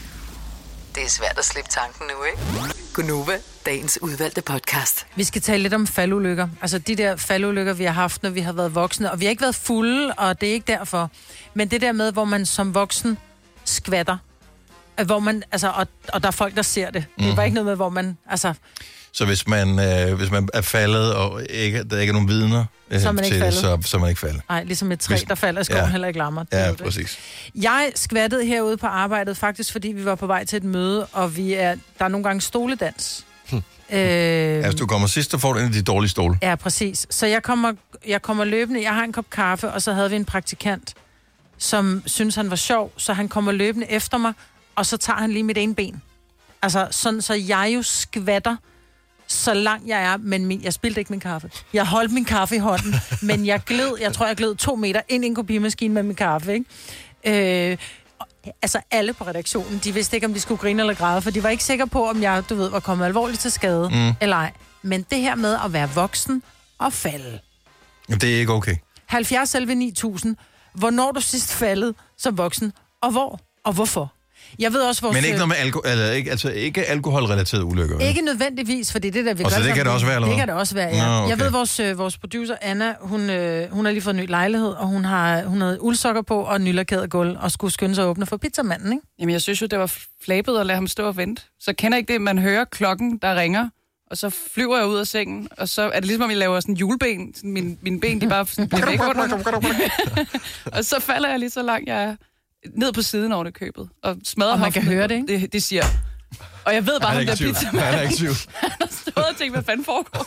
Det er svært at slippe tanken nu, ikke? Gunova, dagens udvalgte podcast. Vi skal tale lidt om faldulykker. Altså de der faldulykker, vi har haft, når vi har været voksne. Og vi har ikke været fulde, og det er ikke derfor. Men det der med, hvor man som voksen skvatter. Hvor man, altså, og, og der er folk, der ser det. Det er bare ikke noget med, hvor man... Altså, så hvis man, øh, hvis man er faldet, og ikke, der ikke er nogen vidner øh, så er man ikke til faldet. det, så, så er man ikke faldet. Nej, ligesom et træ, hvis, der falder i skoven, ja, heller ikke lammer. Ja, det præcis. Jeg skvattede herude på arbejdet, faktisk fordi vi var på vej til et møde, og vi er, der er nogle gange stoledans. Hm. Øh, ja, hvis du kommer sidst, så får du en af de dårlige stole. Ja, præcis. Så jeg kommer, jeg kommer løbende, jeg har en kop kaffe, og så havde vi en praktikant, som synes han var sjov, så han kommer løbende efter mig, og så tager han lige mit ene ben. Altså, sådan, så jeg jo skvatter, så langt jeg er, men min, jeg spildte ikke min kaffe. Jeg holdt min kaffe i hånden, men jeg gled, jeg tror, jeg gled to meter ind i en kopimaskine med min kaffe, ikke? Øh, altså, alle på redaktionen, de vidste ikke, om de skulle grine eller græde, for de var ikke sikre på, om jeg, du ved, var kommet alvorligt til skade, mm. eller ej. Men det her med at være voksen og falde. Det er ikke okay. halvfjerds elleve ni tusind. Hvornår du sidst faldet som voksen, og hvor, og hvorfor? Jeg ved også, vores... Men ikke noget med alko- eller ikke, altså ikke alkoholrelaterede ulykker? Ikke nødvendigvis, fordi det der... Vi og så det kan det også være, eller Det kan det også være, ja. Nå, okay. Jeg ved, vores, øh, vores producer, Anna, hun, øh, hun har lige fået en ny lejlighed, og hun har hun havde uldsokker på og nylakeret gulv, og skulle skynde sig at åbne for pizzamanden, ikke? Jamen, jeg synes jo, det var flabet at lade ham stå og vente. Så kender ikke det, man hører klokken, der ringer, og så flyver jeg ud af sengen, og så er det ligesom, om jeg laver sådan en juleben. Sådan mine, mine ben, de bare bliver væk under. Og så falder jeg lige så langt, jeg er ned på siden over det købet, og smadrer og man kan høre det, ikke? Det, det siger. Og jeg ved bare, han om der pizza. Han er ikke tvivl. Han har stået og tænkt, hvad fanden foregår?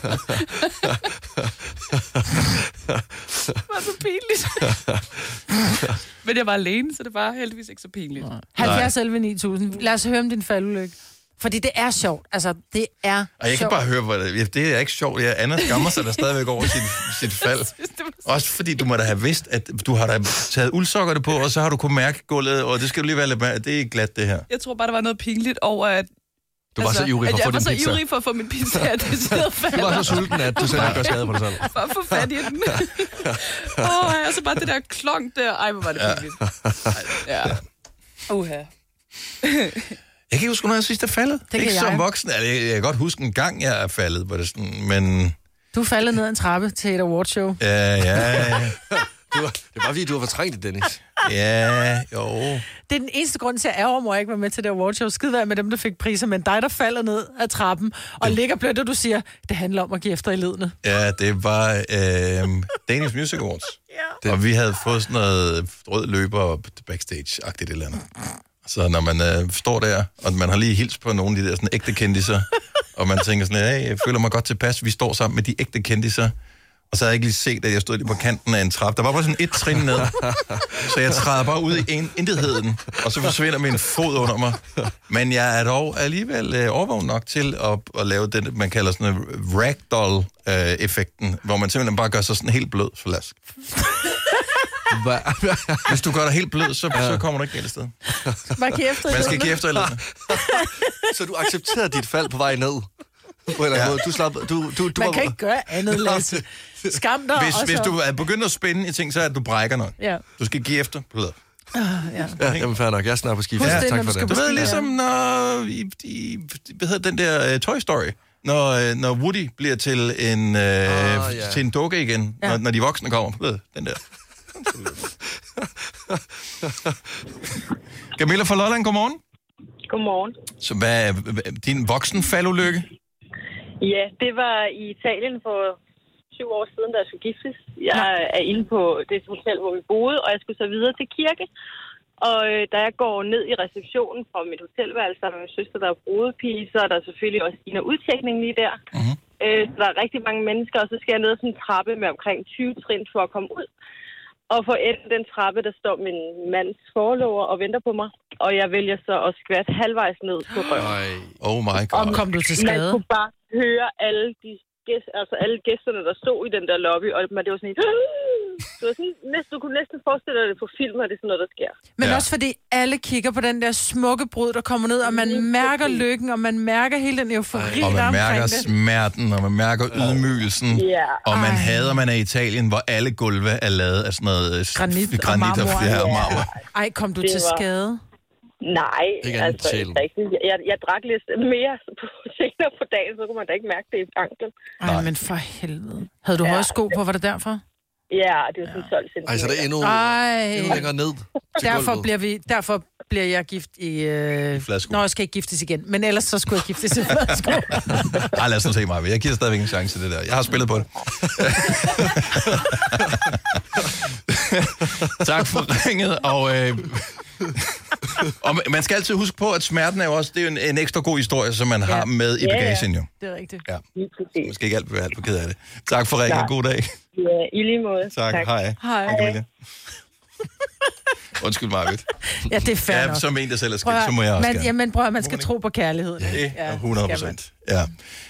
Det var så pinligt. Men jeg var alene, så det var heldigvis ikke så pinligt. halvfjerds elleve ni tusind. Lad os høre om din faldulykke. Fordi det er sjovt. Altså, det er Og jeg sjovt. kan bare høre, hvor det, det er ikke sjovt. Jeg, Anna skammer sig der stadigvæk over sit, sit fald. Også fordi du må da have vidst, at du har da taget uldsokkerne på, og så har du kunnet mærke gulvet, og det skal du lige være lidt med. Det er glat, det her. Jeg tror bare, der var noget pinligt over, at du var altså, så ivrig for at få din pizza. Jeg var så ivrig for at få min pizza, at det sidder falder. Du var så sulten, at du selv ikke gør skade på dig selv. For at få fat i den. Åh, oh, altså bare det der klonk der. Ej, hvor var det pinligt. Ja. Uha. Jeg kan ikke huske, når jeg sidst er faldet. Det ikke kan som jeg. voksen. Altså, jeg kan godt huske en gang, jeg er faldet, hvor det sådan, men... Du er faldet ned ad en trappe til et awardshow. Ja, ja, ja. Du var, det var bare fordi, du har fortrængt det, Dennis. Ja, jo. Det er den eneste grund til, at jeg ærger mig, at jeg ikke var med til det awardshow. Skide være med dem, der fik priser, men dig, der falder ned ad trappen og ligger blødt, og du siger, det handler om at give efter i ledene. Ja, det var øh, Danish Music Awards. Ja. Og vi havde fået sådan noget rød løber backstage-agtigt eller andet. Så når man øh, står der, og man har lige hils på nogle af de der sådan ægte kendiser, og man tænker sådan, hey, jeg føler mig godt tilpas, vi står sammen med de ægte kendiser, og så havde jeg ikke lige set, at jeg stod lige på kanten af en trap. Der var bare sådan et trin ned, så jeg træder bare ud i en intetheden, og så forsvinder min fod under mig. Men jeg er dog alligevel øh, overvågen nok til at, at lave det, man kalder sådan en ragdoll-effekten, øh, hvor man simpelthen bare gør sig sådan helt blød for lask. Hvis du gør dig helt blød, så, ja. så kommer du ikke galt sted. Man, Man skal give efter i ledene. Så du accepterede dit fald på vej ned? På en ja. Du slap, du, du, du Man var... kan ikke gøre andet, Lasse. Skam dig. Hvis, hvis du er begyndt at spænde i ting, så er det, at du brækker noget. Ja. Du skal give efter på ledet. Uh, ja. Ja, jamen fair nok. Jeg er snart på skift. Ja, tak for det. Du ved, ligesom når... I, i, hvad hedder den der uh, Toy Story? Når, uh, når Woody bliver til en, uh, oh, yeah. til en dukke igen, ja. når, når de voksne kommer. Ved, den der. Camilla fra Lolland, godmorgen. Godmorgen. Så hvad er din voksen faldulykke? Ja, det var i Italien for syv år siden, da jeg skulle giftes. Jeg er inde på det hotel, hvor vi boede, og jeg skulle så videre til kirke. Og øh, da jeg går ned i receptionen fra mit hotelværelse, der er min søster, der er brudepige, så er der selvfølgelig også en udtjekning lige der. Mm-hmm. Øh, så der er rigtig mange mennesker, og så skal jeg ned sådan en trappe med omkring tyve trin for at komme ud. Og for enden den trappe, der står min mands forlover og venter på mig. Og jeg vælger så at skvatte halvvejs ned på røven. Oh my god. Og kom du til skade? Man kunne bare høre alle de gæst, altså alle gæsterne, der stod i den der lobby, og det var sådan en... Det var sådan, næsten, du kunne næsten forestille dig det på film, at det er sådan noget, der sker. Men ja. Også fordi alle kigger på den der smukke brud, der kommer ned, og man mærker lykken, og man mærker hele den eufori, og der man mærker det. smerten, og man mærker ydmygelsen, ja. og man Ej. hader, man er i Italien, hvor alle gulve er lavet af sådan noget granit, granit og, og, ja, og marmor. Ej, kom du det til var... skade? Nej, altså ikke rigtigt. Jeg, jeg, jeg drak lidt mere på senere på dagen, så kunne man da ikke mærke det i anklen. Ej, men for helvede. Havde du ja, høje sko på, var det derfor? Ja, det var sådan tolv centimeter. Ej, så det er endnu, endnu længere ned derfor bliver, vi, derfor bliver jeg gift i... Øh... I flasko. Nå, jeg skal ikke giftes igen. Men ellers så skulle jeg giftes i flasko. Ej, lad os nu se mig. Jeg giver stadigvæk en chance til det der. Jeg har spillet på det. Tak for ringet, og... Øh... og man skal altid huske på, at smerten er jo også det er en, en ekstra god historie, som man ja. har med i bagagen jo. Det er rigtigt. Ja. Man skal ikke alt være alt for ked af det. Tak for ringen. God dag. Ja, i lige måde. Tak. tak. Hej. Hej. Hej. Undskyld mig, Vitt. Ja, det er fair ja, nok. som en, der selv er skilt, så må jeg også man, gerne. Jamen, prøv at man skal tro på kærligheden. Ja, det er hundrede procent. Ja.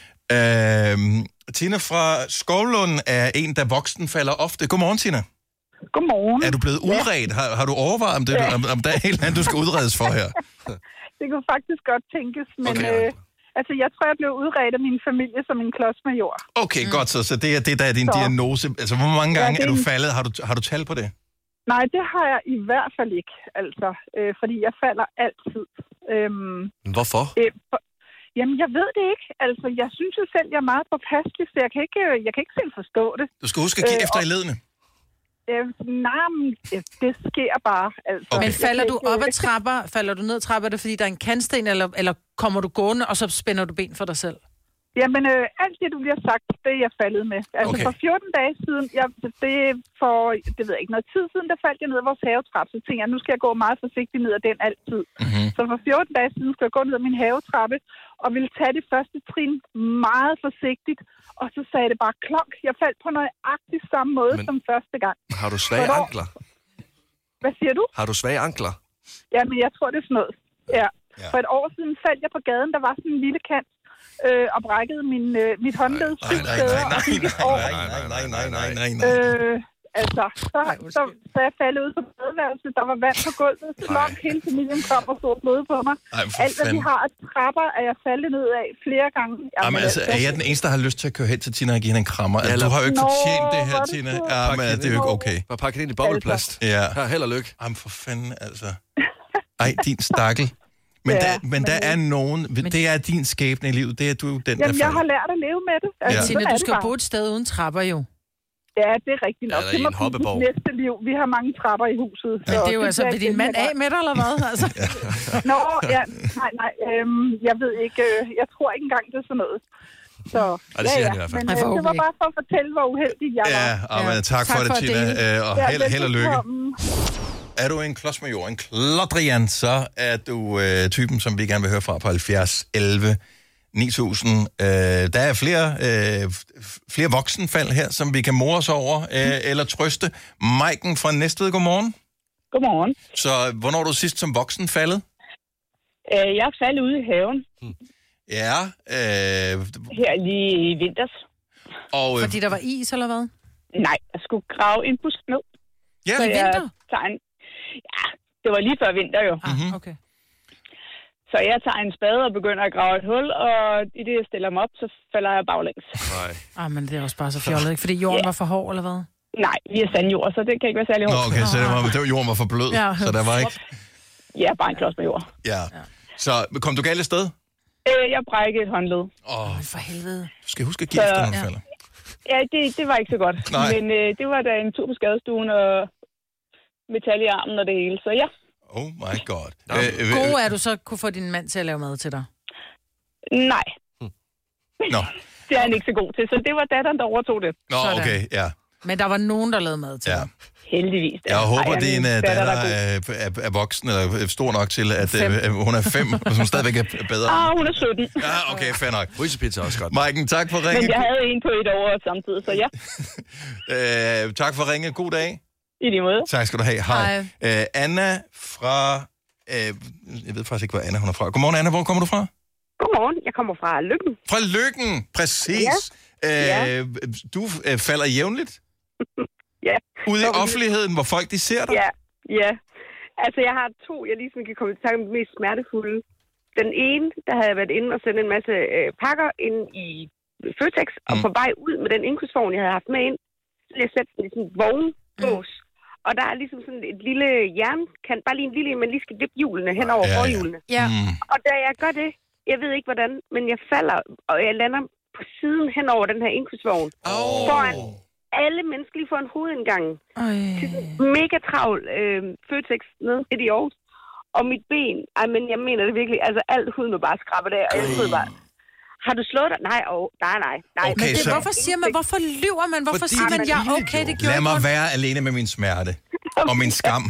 Øhm, Tina fra Skovlund er en, der voksen falder ofte. Godmorgen, Tina. Godmorgen. Er du blevet udredt? Har, har du overvejet, om, det, ja. om, om der er et eller andet, du skal udredes for her? Det kunne faktisk godt tænkes, men okay. øh, altså, jeg tror, jeg blev udredt af min familie som en klodsmajor. Okay, mm. godt så. Så det er det, der er din så. diagnose. Altså, hvor mange gange ja, er du faldet? Har du, har du tal på det? Nej, det har jeg i hvert fald ikke, altså. Øh, fordi jeg falder altid. Øhm, Hvorfor? Øh, for, jamen, jeg ved det ikke. Altså, jeg synes jo selv, jeg er meget påpasselig, så jeg kan ikke, jeg kan ikke selv forstå det. Du skal huske at give øh, efter og, i ledene. Øh, nej, men det sker bare, altså. Okay. Men falder du op ad trapper, falder du ned ad trapper, er det fordi, der er en kantsten, eller, eller kommer du gående, og så spænder du ben for dig selv? Jamen, øh, alt det, du lige har sagt, det er jeg faldet med. Altså, okay. For fjorten dage siden, jeg, det for, det ved jeg ikke, noget tid siden, der faldt jeg ned ad vores havetrappe, så tænkte jeg, nu skal jeg gå meget forsigtigt ned ad den altid. Mm-hmm. Så for fjorten dage siden skulle jeg gå ned ad min havetrappe, og ville tage det første trin meget forsigtigt, og så sagde det bare klonk. Jeg faldt på nøjagtigt samme måde Men, som første gang. Har du svage Hvornår? ankler? Hvad siger du? Har du svage ankler? Jamen, jeg tror, det er sådan noget. Ja. ja. For et år siden faldt jeg på gaden, der var sådan en lille kant, øh, og brækkede min, øh, mit håndled syv steder. Nej, nej, nej, nej, nej, nej, nej. Øh, altså, så, så, så jeg faldet ud på badeværelset, der var vand på gulvet, slunk, hele familien kom og stod blod på mig. Ej, alt, hvad vi har af trapper, er jeg faldet ned af flere gange. Jamen, Jamen altså, er jeg den eneste, der har lyst til at køre hen til Tina og give hende en krammer? Altså, du har jo ikke fortjent det her, Tina. Jamen, det er jo ikke okay. Bare pakke ind i bobleplast. Ja. Her, held og lykke. Jamen, for fanden, altså. Ej, din stakkel. Men, ja, der, men, men der er nogen, det er din skæbne i livet, det er du den, jamen, der falder. Jeg har lært at leve med det. Altså, ja. Tina, du skal bo et sted uden trapper jo. Ja, det er rigtigt nok. Ja, det må blive mit næste liv. Vi har mange trapper i huset. Men det er jo altså, vil din mand af med dig, eller hvad? Altså. ja. Nå, ja, nej, nej. Øhm, jeg ved ikke, øh, jeg tror ikke engang, det er sådan noget. Så, ja, det siger ja, ja. han i hvert fald. Men øh, det var bare for at fortælle, hvor uheldig jeg var. Ja, og ja. Tak, tak for det, Tina. Det. Og held, held og lykke. Er du en klodsmajor, en klodrian, så er du øh, typen, som vi gerne vil høre fra på halvfjerds elleve ni tusind. Øh, der er flere, øh, flere voksenfald her, som vi kan more os over øh, eller trøste. Maiken fra Næstved, godmorgen. Godmorgen. Så hvornår er du sidst som voksen faldet? Øh, jeg er faldet ude i haven. Hmm. Ja. Øh, her lige i vinters. Og, øh, Fordi der var is, eller hvad? Nej, jeg skulle grave en busk ned. Ja, i vinter? En... Ja, det var lige før vinter jo. Ah, okay. Så jeg tager en spade og begynder at grave et hul, og i det, jeg stiller mig op, så falder jeg baglæns. Nej. Ah, men det er også bare så fjollet, ikke? Fordi jorden yeah. var for hård, eller hvad? Nej, vi er sandjord, så det kan ikke være særlig hårdt. Nå, okay, så det var, det var, jorden var for blød, ja. Så der var ikke... Ja, bare en klods med jord. Ja. ja. Så kom du galt af sted? Øh, jeg brækkede et håndled. Åh, oh. for helvede. Du skal huske at give efter, når du ja. falder. Ja, det, det var ikke så godt. Nej. Men øh, det var da en tur på skadestuen og metal i armen og det hele, så ja. Oh my god. Øh, God er du så kunne få din mand til at lave mad til dig? Nej. Hmm. Nå. Det er han ikke så god til, så det var datteren, der overtog det. Nå, sådan. Okay, ja. Men der var nogen, der lavede mad til ja. dig? Heldigvis. Jeg håber, Ej, din min uh, datter, datter der er er, er, er voksen, eller er stor nok til, at uh, hun er fem, og som stadigvæk er bedre. Ah, hun er sytten. Ja, okay, fair nok. Frysepizza er også godt. Maiken, tak for ringe. Men jeg havde en på et år samtidig, så ja. uh, tak for ringe. God dag. I lige måde. Tak skal du have. Hej. Uh, Anna fra... Uh, jeg ved faktisk ikke, hvor Anna hun er fra. Godmorgen, Anna. Hvor kommer du fra? Godmorgen. Jeg kommer fra Lykken. Fra Lykken, præcis. Ja. Uh, ja. Du uh, falder jævnligt? Ja. Ude i offentligheden, hvor folk de ser dig? Ja, ja. Altså, jeg har to, jeg ligesom kan komme i tanke om de mest smertefulde. Den ene, der havde været inde og sendt en masse øh, pakker ind i Føtex, mm. og på vej ud med den indkøbsvogn, jeg havde haft med ind, så jeg sætte den i sådan en vognbås. Mm. Og der er ligesom sådan et lille jernkant, bare lige en lille, man lige skal vippe hjulene hen over ja, forhjulene. Ja. Mm. Og da jeg gør det, jeg ved ikke hvordan, men jeg falder, og jeg lander på siden hen over den her indkøbsvogn. Oh. Foran alle mennesker lige foran hovedindgangen. Til mega travl øh, Føtex nede midt i Aarhus. Og mit ben, ej, men jeg mener det virkelig, altså alt huden var bare skrabet af, og jeg stod bare, har du slået dig? Nej, oh, nej, nej, nej. Okay, Men det, så- hvorfor siger man, hvorfor lyver man? Hvorfor Fordi siger man, det er ja, pinligt, okay, jo. det gjorde Lad mig jeg være alene med min smerte. Og min skam.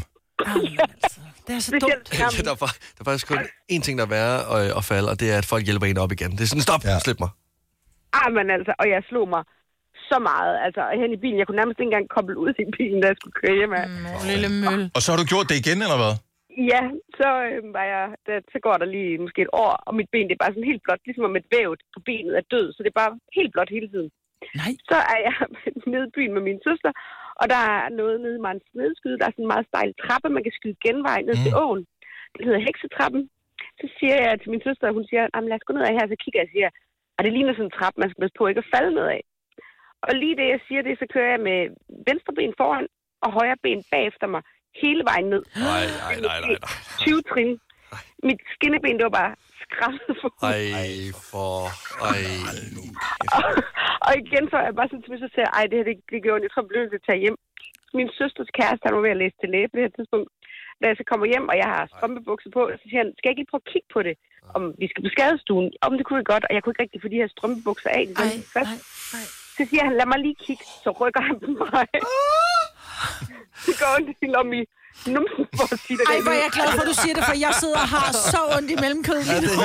Det er så dumt. der, er, fa- der er faktisk kun én ting, der er værre at, at falde, og det er, at folk hjælper en op igen. Det er sådan, stop, ja. slip mig. Ah, men altså, og jeg slog mig så meget, altså hen i bilen. Jeg kunne nærmest ikke engang koble ud i bilen, da jeg skulle køre hjem af. Mm, lille møl. Og så har du gjort det igen, eller hvad? Ja, så øh, var jeg, da, så går der lige måske et år, og mit ben, det er bare sådan helt blåt, ligesom om et væv på benet er død, så det er bare helt blåt hele tiden. Nej. Så er jeg nede i byen med min søster, og der er noget nede i en snedskyde, der er sådan en meget stejl trappe, man kan skyde genvej ned mm. til åen. Det hedder Heksetrappen. Så siger jeg til min søster, og hun siger, lad os gå ned af her, så kigger jeg og siger, og det ligner sådan en trappe, man skal passe på ikke at falde ned af. Og lige det, jeg siger det, så kører jeg med venstre ben foran og højre ben bagefter mig hele vejen ned. Nej, nej, nej, nej. tyve trin. Mit skinneben, det var bare skrællet for Ej, for... Ej. og, og igen så er jeg bare sådan til mig, så siger jeg, ej, det her, det, det gjorde, jeg tror, jeg blev nødt til at tage hjem. Min søsters kæreste, han var ved at læse til læge på det her tidspunkt. Da jeg så kommer hjem, og jeg har strømpebukser på, så siger han, skal jeg ikke lige prøve at kigge på det? Om vi skal på skadestuen? Om det kunne vi godt, og jeg kunne ikke rigtig få de her strømpebukser af. Ej, ej, ej. Så siger han, lad mig lige kigge. Så rykker han på mig. Det går ondt helt om i numsen for at sige det. Ej, hvor er jeg glad for, at du siger det, for jeg sidder og har så ondt i mellemkødet lige nu.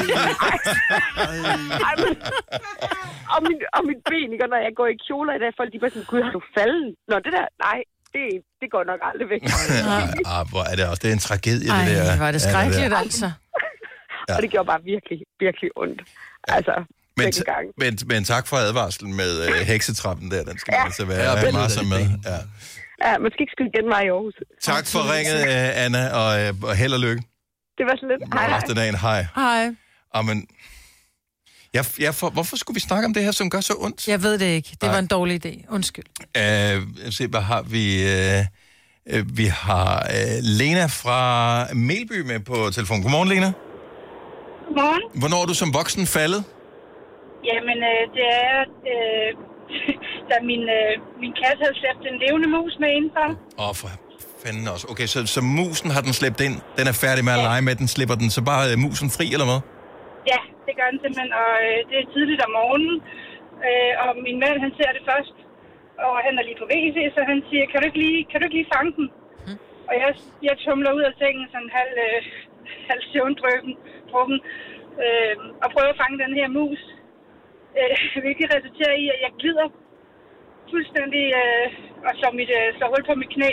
Ej, men, og, min, og mit ben, ikke? Og når jeg går i kjoler i dag, folk de bare sådan, gud, har du faldet? Nå, det der, nej, det, det går nok aldrig væk. ah, hvor er det også. Det er en tragedie, Ej, det der. hvor er det skrækkeligt, ja, altså. Ja. Og det gjorde bare virkelig, virkelig ondt. Altså, men, t- men, men tak for advarslen med øh, heksetrappen der. Den skal ja. man altså være ja, meget som med. Ja. Ja, man skal ikke skyde igen mig i Aarhus. Tak for ringet, øh, Anna, og, øh, og held og lykke. Det var så lidt. Hej, hej. Resten af dagen, hej. Hej. Amen. Jeg, jeg for, hvorfor skulle vi snakke om det her, som gør så ondt? Jeg ved det ikke. Det Nej. var en dårlig idé. Undskyld. Uh, se, hvad har vi? Uh, uh, vi har uh, Lena fra Melby med på telefon. Godmorgen, Lena. Godmorgen. Hvornår er du som voksen faldet? Jamen, øh, det er, øh, da min, øh, min kat havde slæbt en levende mus med indenfor. Åh, oh, for fanden også. Okay, så, så musen har den slæbt ind. Den er færdig med at ja. lege med den. Slipper den så bare uh, musen fri, eller hvad? Ja, det gør den simpelthen, og øh, det er tidligt om morgenen. Øh, og min mand, han ser det først, og han er lige på W C, så han siger, kan du ikke lige, kan du ikke lige fange den? Mm. Og jeg, jeg tumler ud af sengen, sådan halv, øh, halv søvndrøben, drukken, øh, og prøver at fange den her mus. Øh, hvilket resulterer i, at jeg glider fuldstændig øh, og slår, mit, øh, slår hul på mit knæ.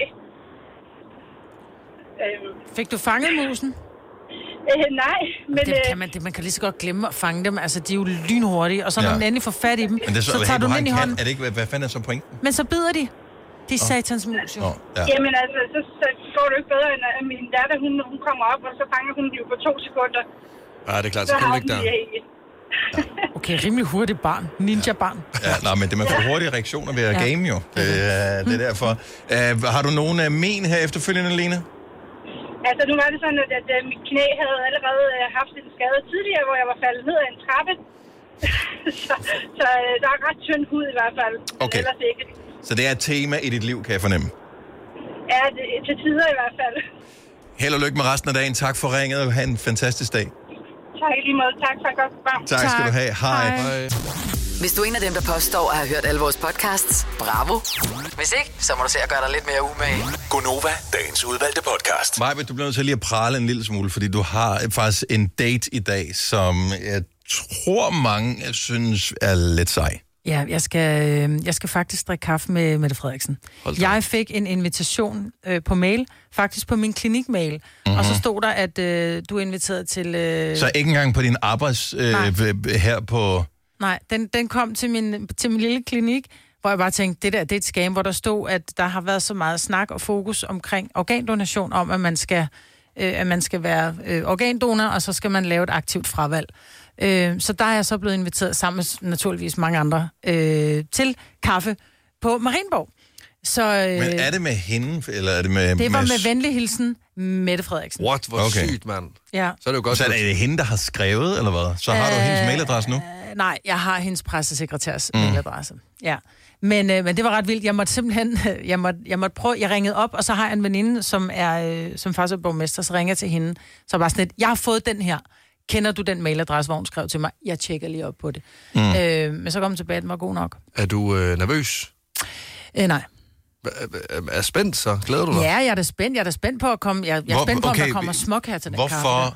Øh, Fik du fanget musen? Øh, nej, men... Det kan man, det, man kan lige så godt glemme at fange dem. Altså, de er jo lynhurtige, og så når Ja. man endelig får fat i dem, Men det er så, så tager du den ind i hånden. Er det ikke, hvad, hvad fanden er så pointen? Men så bider de. De er satans mus, jo. Oh, ja. Jamen altså, så, så går det jo ikke bedre, end at min datter, hun, hun kommer op, og så fanger hun den jo på to sekunder. Ja, det er klart, så kan du ikke der. Okay, rimelig hurtigt barn. Ninja-barn. Ja, nej, men det man får hurtige reaktioner ved at ja. game jo. Det, uh, det er derfor. Uh, har du nogen uh, men her efterfølgende, Lena? Altså, nu var det sådan, at, at, at mit knæ havde allerede uh, haft en skade tidligere, hvor jeg var faldet ned ad en trappe. så så uh, der er ret tynd hud i hvert fald. Okay. Ellers ikke. Så det er et tema i dit liv, kan jeg fornemme. Ja, det, til tider i hvert fald. Held og lykke med resten af dagen. Tak for ringet, og have en fantastisk dag. Tak i lige måde. Tak for et godt program. Tak, tak. skal du have. Hej. Hej. Hvis du er en af dem, der påstår at have hørt alle vores podcasts, bravo. Hvis ikke, så må du se at gøre dig lidt mere umage. Gonova, dagens udvalgte podcast. Maja, du bliver nødt til lige at prale en lille smule, fordi du har faktisk en date i dag, som jeg tror mange synes er lidt sej. Ja, jeg skal, øh, jeg skal faktisk drikke kaffe med Mette Frederiksen. Jeg fik en invitation øh, på mail, faktisk på min klinikmail, mm-hmm. og så stod der, at øh, du er inviteret til... Øh... Så ikke engang på din arbejds øh, her på... Nej, den, den kom til min, til min lille klinik, hvor jeg bare tænkte, det der, det er et scam, hvor der stod, at der har været så meget snak og fokus omkring organdonation, om at man skal, øh, at man skal være øh, organdonor, og så skal man lave et aktivt fravalg. Øh, så der er jeg så blevet inviteret sammen med naturligvis mange andre øh, til kaffe på Marienborg. Så, øh, Men er det med hende, eller er det med... Det var med, med venlig hilsen, Mette Frederiksen. What? Hvor okay. Sygt, mand. Ja. Så er det jo godt. Så er det hende, der har skrevet, eller hvad? Så har øh, du hendes mailadresse nu? Øh, nej, jeg har hendes pressesekretærs mm. mailadresse. Ja. Men, øh, men det var ret vildt. Jeg måtte simpelthen... Jeg måtte, jeg måtte prøve... Jeg ringede op, og så har jeg en veninde, som er øh, som faktisk er borgmester, så ringer jeg til hende. Så bare sådan lidt, jeg har fået den her. Kender du den mailadresse, hvor hun skrev til mig? Jeg tjekker lige op på det. Mm. Øh, men så kom hun tilbage, den var god nok. Er du øh, nervøs? Øh, nej. Er, er spændt så? Glæder du dig? Ja, jeg er da spændt. Jeg er da spændt på at komme... Jeg, jeg er Hvor, spændt på, okay, om der kommer smuk her til den hvorfor,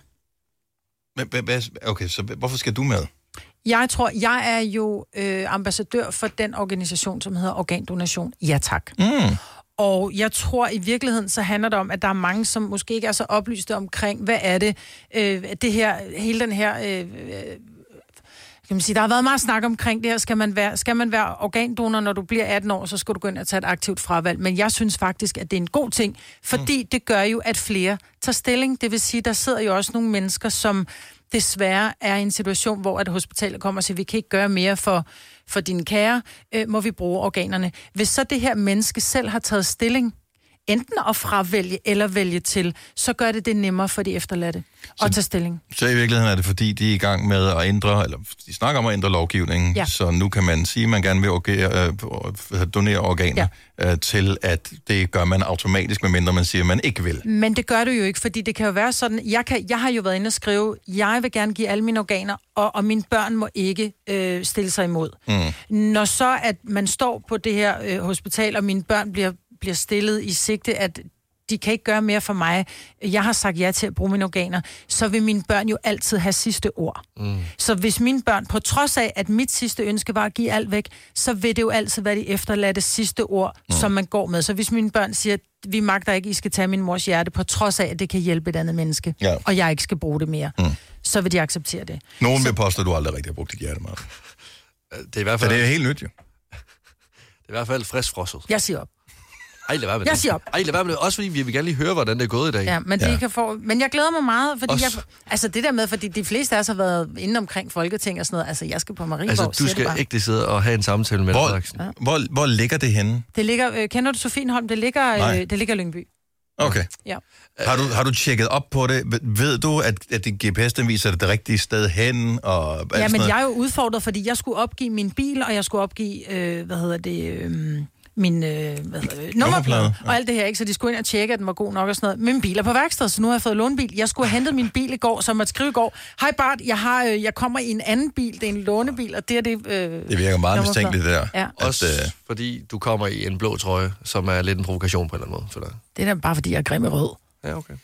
kaffe. Okay, så hvorfor skal du med? Jeg tror, jeg er jo øh, ambassadør for den organisation, som hedder Organdonation. Ja, tak. Mm. Og jeg tror, i virkeligheden, så handler det om, at der er mange, som måske ikke er så oplyste omkring, hvad er det, øh, det her, hele den her... Øh, kan man sige, der har været meget snak omkring det her. Skal man være, skal man være organdonor, når du bliver atten år, så skal du gå ind og tage et aktivt fravalg. Men jeg synes faktisk, at det er en god ting, fordi mm. det gør jo, at flere tager stilling. Det vil sige, der sidder jo også nogle mennesker, som desværre er i en situation, hvor et hospital kommer og siger, vi kan ikke gøre mere for, for dine kære, øh, må vi bruge organerne. Hvis så det her menneske selv har taget stilling, enten at fravælge eller vælge til, så gør det det nemmere for de efterladte at tage stilling. Så i virkeligheden er det, fordi de er i gang med at ændre, eller de snakker om at ændre lovgivningen, ja. Så nu kan man sige, at man gerne vil orgere, øh, donere organer ja. øh, til, at det gør man automatisk, medmindre man siger, at man ikke vil. Men det gør du jo ikke, fordi det kan jo være sådan, jeg, kan, jeg har jo været inde og skrive, jeg vil gerne give alle mine organer, og, og mine børn må ikke øh, stille sig imod. Mm. Når så, at man står på det her øh, hospital, og mine børn bliver bliver stillet i sigte, at de kan ikke gøre mere for mig. Jeg har sagt ja til at bruge mine organer, så vil mine børn jo altid have sidste ord. Mm. Så hvis mine børn, på trods af, at mit sidste ønske var at give alt væk, så vil det jo altid være de efterladte sidste ord, mm. som man går med. Så hvis mine børn siger, at vi magter ikke, I skal tage min mors hjerte, på trods af, at det kan hjælpe et andet menneske, ja. Og jeg ikke skal bruge det mere, mm. så vil de acceptere det. Nogen så... vil påstå, at du aldrig rigtig har brugt dit hjerte meget. Det er i hvert fald... Så det er helt nyt, jo. Det er i hvert fald friskfrosset. Jeg siger op. Ej, lad være med jeg det. siger op. Ej, lad være med det. Også fordi vi vil gerne lige høre, hvordan det er gået i dag. Ja, men, det ja. Kan få... men jeg glæder mig meget, fordi jeg... Altså det der med, fordi de fleste af os har været inde omkring Folketing og sådan noget. Altså jeg skal på Marienborg. Altså du skal ikke sidde og have en samtale med hvor, Frederiksen. Ja. Hvor, hvor ligger det henne? Det ligger... Øh, kender du Sofienholm? Det ligger, øh, det ligger i Lyngby. Okay. Ja. Har du, har du tjekket op på det? Ved du, at, at din G P S den viser det det rigtige sted hen? Og ja, men jeg er jo udfordret, fordi jeg skulle opgive min bil, og jeg skulle opgive, øh, hvad hedder det... Øh, min øh, hvad hedder, øh, nummerplade ja. Og alt det her, ikke? Så de skulle ind og tjekke, at den var god nok og sådan noget. Min bil er på værksted, så nu har jeg fået lånebil. Jeg skulle have hentet min bil i går, som at skrive i går. Hej Bart, jeg, har, øh, jeg kommer i en anden bil, det er en lånebil, og det er det... Øh, det virker meget mistænkeligt, det der. Ja. At, Også øh... fordi du kommer i en blå trøje, som er lidt en provokation på en eller anden måde. For dig. Det er da bare, fordi jeg er grim i rød. Ja, okay.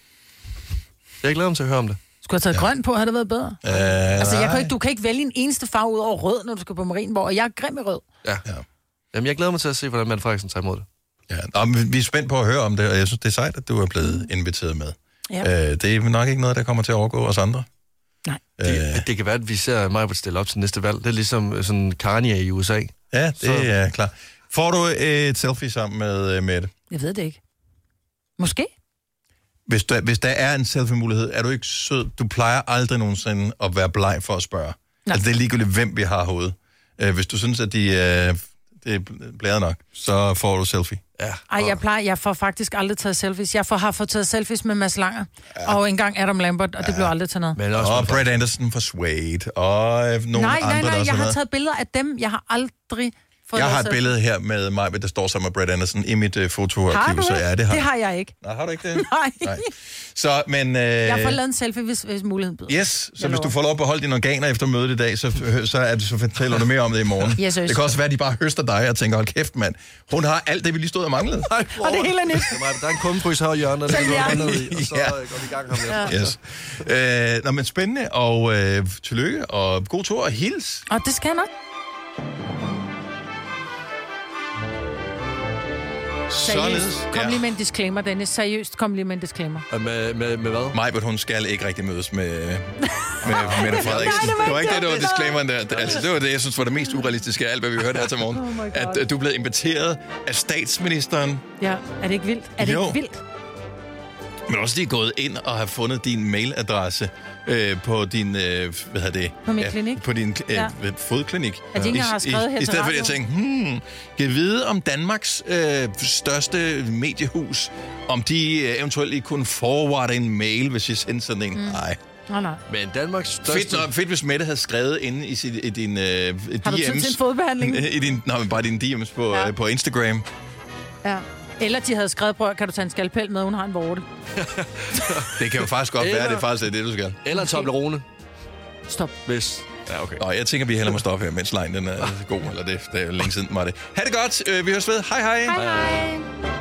Jeg glæder mig til at høre om det. Skulle jeg tage ja. grøn på, havde det været bedre? Øh, altså, jeg kan ikke, du kan ikke vælge en eneste farve ud over rød, når du skal på Marienborg, og jeg er grim i rød. Ja. ja. Jamen, jeg glæder mig til at se, hvordan Mette Frederiksen tager imod det. Ja, og vi er spændt på at høre om det, og jeg synes, det er sejt, at du er blevet inviteret med. Ja. Øh, det er nok ikke noget, der kommer til at overgå os andre. Nej. Øh. Det, det kan være, at vi ser mig på stille op til næste valg. Det er ligesom sådan Kanye i U S A. Ja, det Så. er klar. Får du et selfie sammen med Mette? Jeg ved det ikke. Måske. Hvis der, hvis der er en selfie-mulighed, er du ikke sød? Du plejer aldrig nogensinde at være bleg for at spørge. Nej. Altså, det er ligegyldigt, hvem vi har herude. Øh, hvis du synes, at de... Øh, det er blæret nok, så får du selfie. Ja. Ej, jeg plejer, jeg får faktisk aldrig taget selfies. Jeg får, har fået taget selfies med Mads Langer, ja. Og engang Adam Lambert, og det ja. blev aldrig til noget. Men også og Brad Anderson fra Suede, og nogle nej, andre, nej, nej, der jeg har noget. taget billeder af dem. Jeg har aldrig Jeg har et billede her med mig, der står sammen med Brad Anderson i mit uh, fotoarkiv. Har du så det? ja, det har Det har jeg ikke. Nej, har du ikke det? Nej. Nej. Så, men... Øh, Jeg får lavet en selfie, hvis, hvis muligheden byder. Yes, så hvis du får lov at beholde dine organer efter mødet i dag, så, så, er det, så fortæller du mere om det i morgen. Yes, det kan også være, at de bare høster dig og tænker, hold kæft, mand. Hun har alt det, vi lige stod og manglede. Nej, og det hele er nyt. Der er en kummefrys her i hjørnet, der er ned i, og så Ja. går vi i gang ham lidt. Yes. Øh, nå, men spændende, og øh, tillykke, og god tur, og hils. Og det skal jeg nok. Seriøst, kom lige med en disclaimer, Dennis. Seriøst, kom lige med en disclaimer. Med, med, med hvad? Majbert, hun skal ikke rigtig mødes med, med Mette Frederiksen. Nej, det var det var ikke det, ikke det var det, disclaimeren der. Det, altså, det var det, jeg synes var det mest urealistiske af alt, hvad vi hørte her til morgen. Oh at, at du blev inviteret af statsministeren. Ja, er det ikke vildt? Er det Jo. ikke vildt? Men også lige gået ind og har fundet din mailadresse øh, på din, øh, hvad hedder det? På min klinik. På din øh, Ja. fodklinik. At de ikke har skrevet her I, til I stedet for, at jeg radioen. tænkte, hmm, kan jeg vide om Danmarks øh, største mediehus, om de øh, eventuelt lige kunne forwarde en mail, hvis jeg sendte sådan en? Mm. Nej. Nej, nej. Men Danmarks største... Fedt, nå, fedt, hvis Mette havde skrevet inde i, sit, i din øh, D M's. Har du tid til en fodbehandling? I din, nej, men bare din D M's på, Ja. øh, på Instagram. Ja. Eller de havde skrevet, prøv, kan du tage en skalpel med, hun har en vorte. Det kan jo faktisk godt Eller- være, det er faktisk er det, du skal. Eller Toblerone. Stop. Hvis... Ja, okay. Nå, jeg tænker, vi hellere må stoppe her, mens lejen den er god. Eller det, det er længe siden, var det. Ha' det godt. Øh, vi høres ved. Hej, hej. Hej, hej.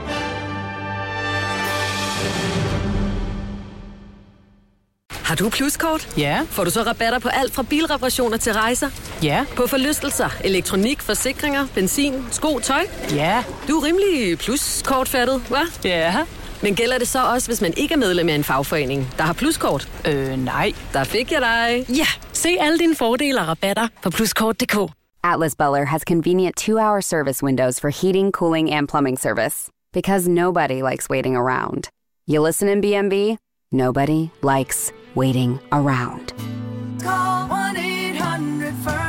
Har du Pluskort? Ja. Får du så rabatter på alt fra bilreparationer til rejser? Ja. På forlystelser, elektronik, forsikringer, benzin, sko, tøj? Ja. Du er rimelig Pluskort-fattet, hva'? Ja. Men gælder det så også, hvis man ikke er medlem af en fagforening, der har Pluskort? Øh, nej. Der fik jeg dig. Ja, se alle dine fordele og rabatter på pluskort punktum d k. Atlas Butler has convenient two-hour service windows for heating, cooling, and plumbing service. Because nobody likes waiting around. You listen in B and B? Nobody likes waiting around. Call one eight hundred